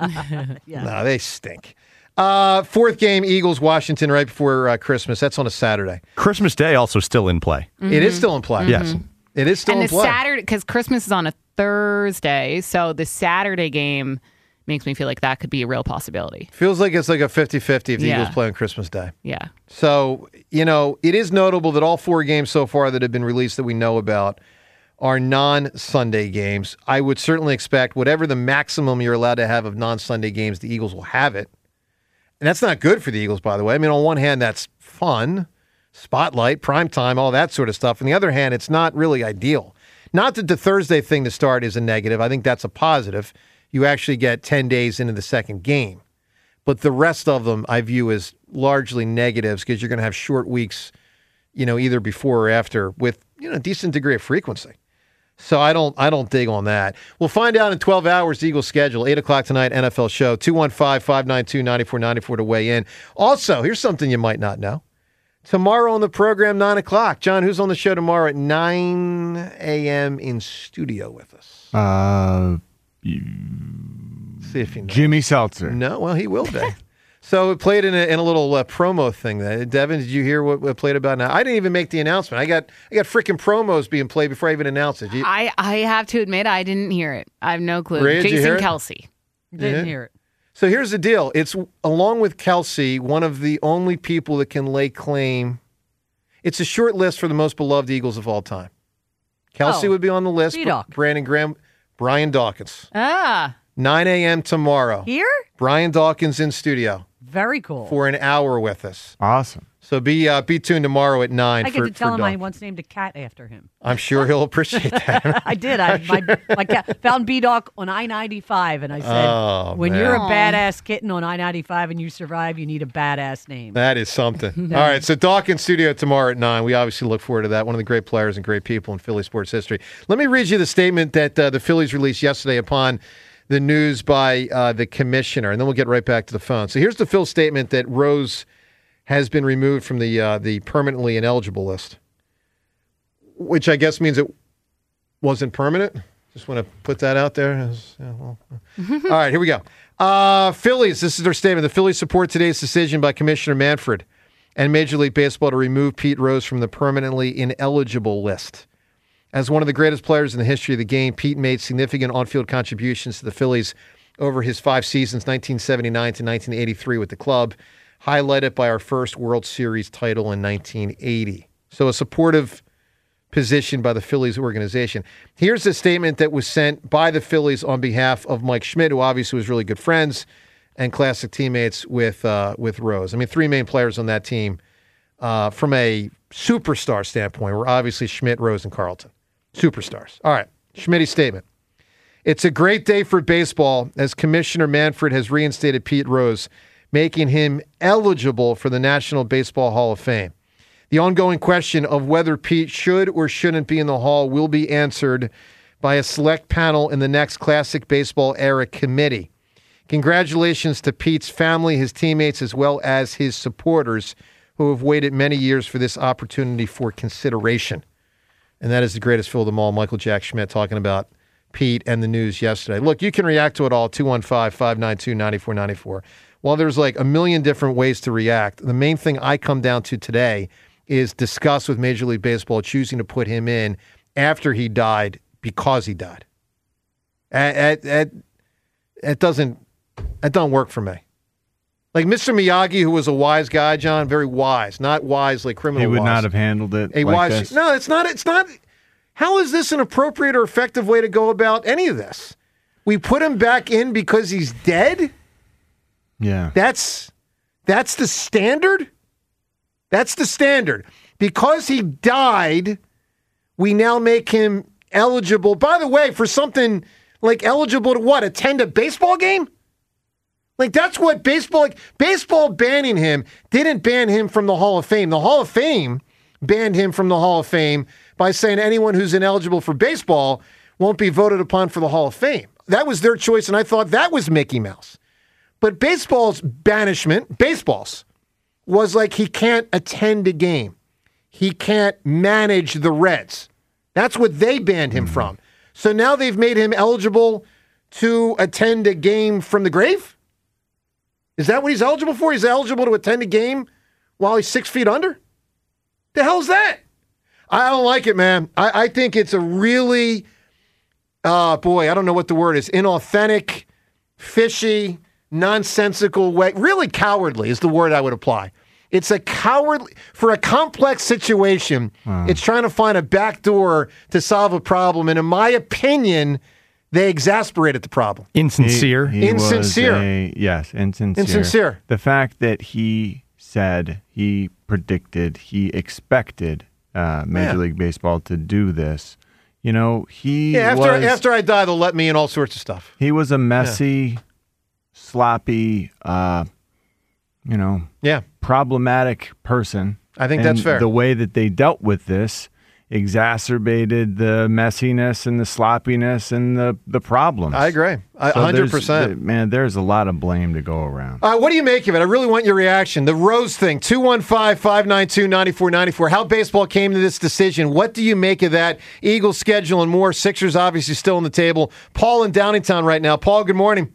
Yeah. No, they stink. Uh, fourth game, Eagles Washington right before uh, Christmas. That's on a Saturday. Christmas Day also still in play. It is still in play. Yes. It is still And in the play. Saturday, because Christmas is on a Thursday, so the Saturday game makes me feel like that could be a real possibility. Feels like it's like a fifty-fifty if the Yeah. Eagles play on Christmas Day. Yeah. So, you know, it is notable that all four games so far that have been released that we know about are non-Sunday games. I would certainly expect whatever the maximum you're allowed to have of non-Sunday games, the Eagles will have it. And that's not good for the Eagles, by the way. I mean, on one hand, that's fun, spotlight, prime time, all that sort of stuff. On the other hand, it's not really ideal. Not that the Thursday thing to start is a negative. I think that's a positive. You actually get ten days into the second game. But the rest of them I view as largely negatives because you're going to have short weeks, you know, either before or after with, you know, a decent degree of frequency. So I don't I don't dig on that. We'll find out in twelve hours, the Eagles schedule. eight o'clock tonight, N F L show. two one five, five nine two, nine four nine four to weigh in. Also, here's something you might not know. Tomorrow on the program, nine o'clock. John, who's on the show tomorrow at nine a.m. in studio with us? Uh, See if you know. Jimmy Seltzer. No, well, he will be. So it played in a, in a little uh, promo thing. There. Devin, did you hear what, what played about now? I didn't even make the announcement. I got I got freaking promos being played before I even announced it. You, I, I have to admit, I didn't hear it. I have no clue. Ray, did you Jason hear it? Kelsey. Didn't hear it. So here's the deal. It's, along with Kelsey, one of the only people that can lay claim. It's a short list for the most beloved Eagles of all time. Kelsey Oh, would be on the list. B-Doc. Brandon Graham, Brian Dawkins. Ah. nine a.m. tomorrow. Here? Brian Dawkins in studio Very cool. for an hour with us. Awesome. So be uh, be tuned tomorrow at nine I for, get to tell for him I Dawn. once named a cat after him. I'm sure he'll appreciate that. I did. I my, my cat found B-Doc on I ninety-five, and I said, Oh, when man. you're a badass kitten on I ninety-five and you survive, you need a badass name. That is something. All right, so Dawkins studio tomorrow at nine. We obviously look forward to that. One of the great players and great people in Philly sports history. Let me read you the statement that uh, the Phillies released yesterday upon the news by uh, the commissioner, and then we'll get right back to the phone. So here's the Phil statement that Rose has been removed from the uh, the permanently ineligible list, which I guess means it wasn't permanent. Just want to put that out there. As, yeah, well, all right, here we go. Uh, Phillies, this is their statement. The Phillies support today's decision by Commissioner Manfred and Major League Baseball to remove Pete Rose from the permanently ineligible list. As one of the greatest players in the history of the game, Pete made significant on-field contributions to the Phillies over his five seasons, nineteen seventy-nine to nineteen eighty-three with the club, highlighted by our first World Series title in nineteen eighty. So a supportive position by the Phillies organization. Here's a statement that was sent by the Phillies on behalf of Mike Schmidt, who obviously was really good friends and classic teammates with uh, with Rose. I mean, three main players on that team uh, from a superstar standpoint were obviously Schmidt, Rose, and Carlton. Superstars. All right, Schmidt's statement. It's a great day for baseball as Commissioner Manfred has reinstated Pete Rose, making him eligible for the National Baseball Hall of Fame. The ongoing question of whether Pete should or shouldn't be in the Hall will be answered by a select panel in the next Classic Baseball Era committee. Congratulations to Pete's family, his teammates, as well as his supporters who have waited many years for this opportunity for consideration. And that is the greatest Phil of them all, Michael Jack Schmidt, talking about Pete and the news yesterday. Look, you can react to it all, two one five, five nine two, nine four nine four. While there's like a million different ways to react, the main thing I come down to today is discuss with Major League Baseball choosing to put him in after he died because he died. It doesn't, it doesn't work for me. Like Mister Miyagi, who was a wise guy, John, very wise, not wise like criminal He would wise. not have handled it A like wise, this. No, it's not. It's not. How is this an appropriate or effective way to go about any of this? We put him back in because he's dead? Yeah. That's that's the standard? That's the standard. Because he died, we now make him eligible. By the way, for something like eligible to what? Attend a baseball game? Like that's what baseball, like baseball banning him didn't ban him from the Hall of Fame. The Hall of Fame banned him from the Hall of Fame by saying anyone who's ineligible for baseball won't be voted upon for the Hall of Fame. That was their choice, and I thought that was Mickey Mouse. But baseball's banishment, baseball's, was like he can't attend a game. He can't manage the Reds. That's what they banned him from. So now they've made him eligible to attend a game from the grave? Is that what he's eligible for? He's eligible to attend a game while he's six feet under? The hell's that? I don't like it, man. I, I think it's a really, uh, boy, I don't know what the word is, inauthentic, fishy, nonsensical way. Really cowardly is the word I would apply. It's a cowardly, for a complex situation, Wow. It's trying to find a back door to solve a problem. And in my opinion, they exasperated the problem. Insincere. He, he Insincere. was a- yes, insincere. Insincere. The fact that he said, he predicted, he expected uh, Major Yeah. League Baseball to do this. You know, he Yeah, after was, after I die, they'll let me in all sorts of stuff. he was a messy, sloppy, uh, you know, Yeah. problematic person. I think And that's fair. The way that they dealt with this exacerbated the messiness and the sloppiness and the, the problems. I agree. I, So one hundred there's- percent. Man, there's a lot of blame to go around. Uh, what do you make of it? I really want your reaction. The Rose thing, two one five, five nine two, nine four nine four. How baseball came to this decision. What do you make of that? Eagles schedule and more. Sixers obviously still on the table. Paul in Downingtown right now. Paul, good morning.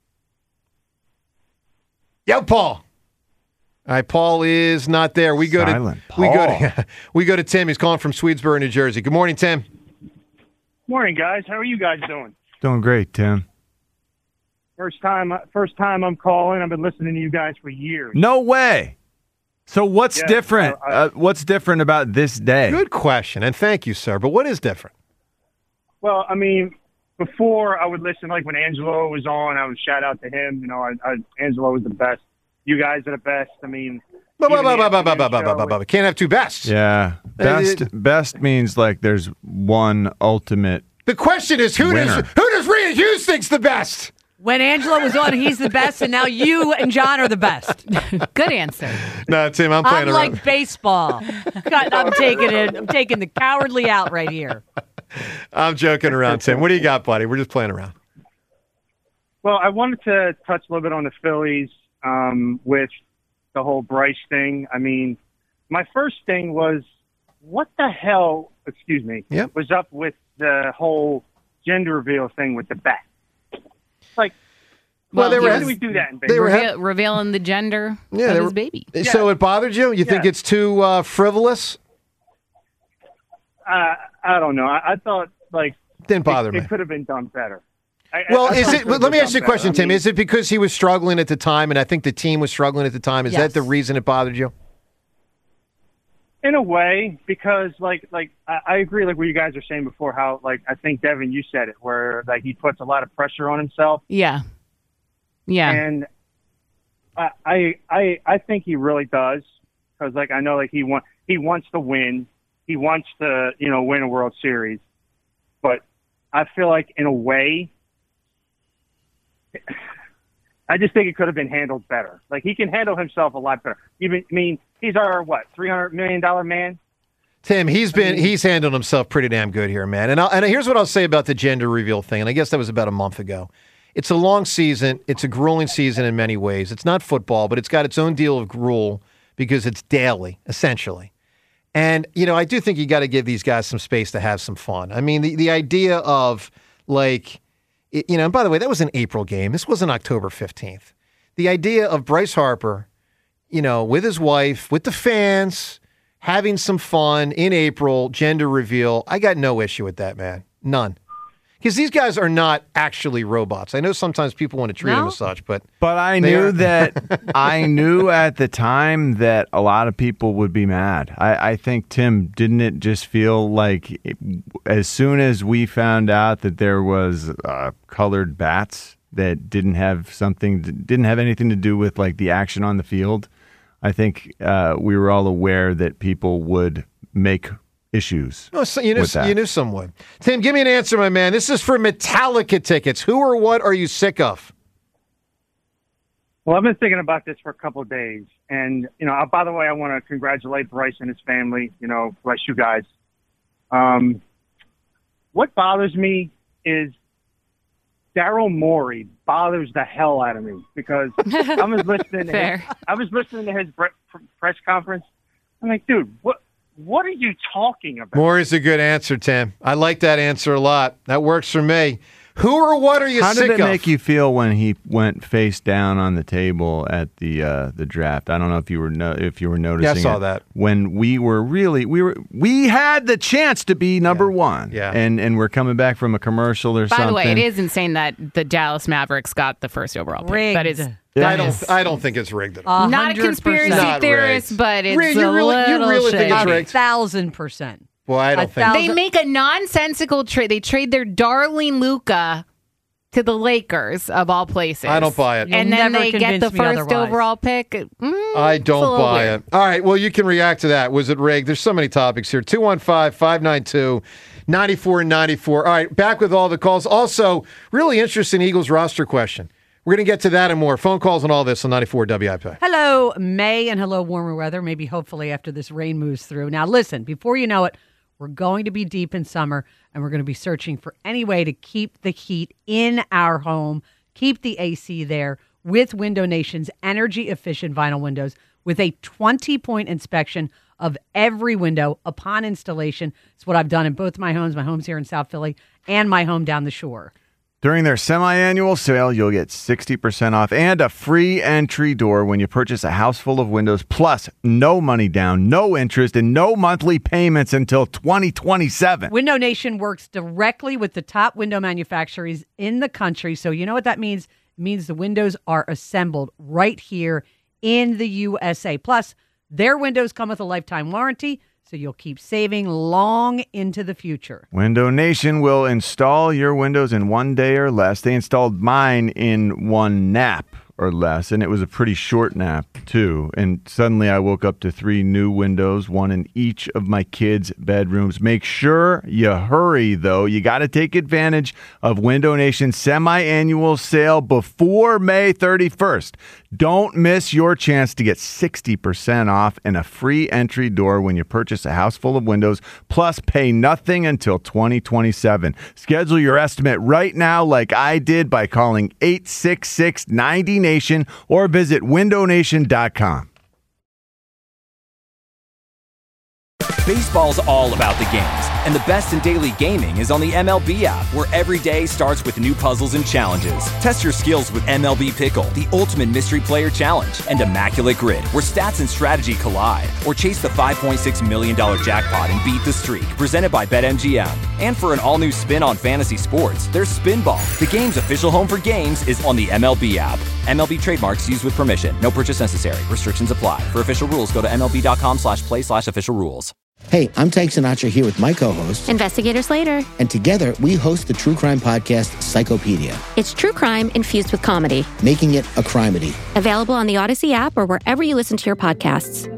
Yo, Paul. All right, Paul is not there. We go Silent to we go Paul. to we go to Tim. He's calling from Swedesboro, New Jersey. Good morning, Tim. Morning, guys. How are you guys doing? Doing great, Tim. First time, first time I'm calling. I've been listening to you guys for years. No way. So what's Yeah, different? I- I- uh, what's different about this day? Good question, and thank you, sir. But what is different? Well, I mean, before I would listen, like when Angelo was on, I would shout out to him. You know, I, I, Angelo was the best. You guys are the best. I mean, Bah, bah, even bah, the bah, bah, bah, afternoon bah, bah, show bah, bah. Can't have two bests. Yeah, best best means like there's one ultimate. The question is, who winner. does who does Rita Hughes think's the best? When Angelo was on, he's the best, and now you and John are the best. Good answer. No, Tim, I'm playing I'm around. like baseball. God, I'm taking it. I'm taking the cowardly out right here. I'm joking around, Tim. What do you got, buddy? We're just playing around. Well, I wanted to touch a little bit on the Phillies um, with the whole Bryce thing. I mean, my first thing was, what the hell, excuse me, Yep. was up with the whole gender reveal thing with the bat? Like, Well, they why were- do we do that in they baseball? were Reveal, revealing the gender Yeah, of they his were- baby. So it bothered you? You think Yeah. it's too uh, frivolous? Uh, I don't know. I, I thought, like, Didn't bother it, me. It could have been done better. I, Well, I, I is thought it? could have Let me been ask you a done question, better. I Tim. mean, Is it because he was struggling at the time, and I think the team was struggling at the time? Is Yes. that the reason it bothered you? in a way, because like like I, I agree, like what you guys are saying before, how like I think Devin, you said it, where like he puts a lot of pressure on himself. Yeah. Yeah. And I I I, I think he really does, because like I know like he want he wants to win, he wants to you know win a World Series, but I feel like in a way, I just think it could have been handled better. Like he can handle himself a lot better. Even I mean, he's our what three hundred million dollar man. Tim, he's been he's handled himself pretty damn good here, man. And I'll, and here's what I'll say about the gender reveal thing. And I guess that was about a month ago. It's a long season. It's a grueling season in many ways. It's not football, but it's got its own deal of gruel because it's daily, essentially. And you know, I do think you got to give these guys some space to have some fun. I mean, the the idea of like, it, you know, and by the way, that was an April game. This wasn't October fifteenth. The idea of Bryce Harper, you know, with his wife, with the fans, having some fun in April, gender reveal. I got no issue with that, man. None. Because these guys are not actually robots. I know sometimes people want to treat them No. as such, but But I they knew are- that I knew at the time that a lot of people would be mad. I, I think, Tim, didn't it just feel like it, as soon as we found out that there was uh, colored bats that didn't have something, didn't have anything to do with like the action on the field, I think uh, we were all aware that people would make issues. Oh, so you knew with that. you knew someone. Tim, give me an answer, my man. This is for Metallica tickets. Who or what are you sick of? Well, I've been thinking about this for a couple of days, and you know, uh, by the way, I want to congratulate Bryce and his family. You know, bless you guys. Um, what bothers me is Daryl Morey bothers the hell out of me because I was listening. To Fair. his, I was listening to his bre- press conference. I'm like, dude, what what are you talking about? More is a good answer, Tim. I like that answer a lot. That works for me. Who or what are you How sick did it of? make you feel when he went face down on the table at the uh, the draft? I don't know if you were no, if you were noticing. saw it. that. When we were really we were we had the chance to be number one. Yeah. And and we're coming back from a commercial or By something. the way, it is insane that the Dallas Mavericks got the first overall pick. Rigged. That is I That don't. is- I don't think it's rigged at all. A not a hundred conspiracy percent. Not theorist, rigged. but it's Rigged, you a really- you little really think it's shady. rigged? A thousand percent. Well, I A don't think. thousand- They make a nonsensical trade. They trade their darling Luca to the Lakers of all places. I don't buy it. And You'll then never they get convince the me first otherwise. overall pick. Mm, I it's a don't little buy weird. it. All right. Well, you can react to that. Was it rigged? There's so many topics here. two one five, five nine two, nine four nine four. All right. Back with all the calls. Also, really interesting Eagles roster question. We're going to get to that and more. Phone calls and all this on ninety-four W I P. Hello, May, and hello, warmer weather. Maybe hopefully after this rain moves through. Now, listen, before you know it, We're going to be deep in summer, and we're going to be searching for any way to keep the heat in our home, keep the A C there with Window Nation's energy-efficient vinyl windows with a twenty-point inspection of every window upon installation. It's what I've done in both my homes, my homes here in South Philly and my home down the shore. During their semi-annual sale, you'll get sixty percent off and a free entry door when you purchase a house full of windows, plus no money down, no interest, and no monthly payments until twenty twenty-seven. Window Nation works directly with the top window manufacturers in the country. So you know what that means? It means the windows are assembled right here in the U S A. Plus, their windows come with a lifetime warranty, so you'll keep saving long into the future. Window Nation will install your windows in one day or less. They installed mine in one nap or less, and it was a pretty short nap, too. And suddenly I woke up to three new windows, one in each of my kids' bedrooms. Make sure you hurry, though. You got to take advantage of Window Nation's semi-annual sale before May thirty-first. Don't miss your chance to get sixty percent off and a free entry door when you purchase a house full of windows, plus pay nothing until twenty twenty-seven. Schedule your estimate right now like I did by calling eight six six, ninety, Nation or visit window nation dot com. Baseball's all about the games, and the best in daily gaming is on the M L B app, where every day starts with new puzzles and challenges. Test your skills with M L B Pickle, the ultimate mystery player challenge, and Immaculate Grid, where stats and strategy collide. Or chase the five point six million dollars jackpot and beat the streak, presented by BetMGM. And for an all-new spin on fantasy sports, there's Spinball. The game's official home for games is on the M L B app. M L B trademarks used with permission. No purchase necessary. Restrictions apply. For official rules, go to MLB.com slash play slash official rules. Hey, I'm Tyke Sinatra here with my co-host, Investigator Slater. And together, we host the true crime podcast, Psychopedia. It's true crime infused with comedy. Making it a crimedy. Available on the Odyssey app or wherever you listen to your podcasts.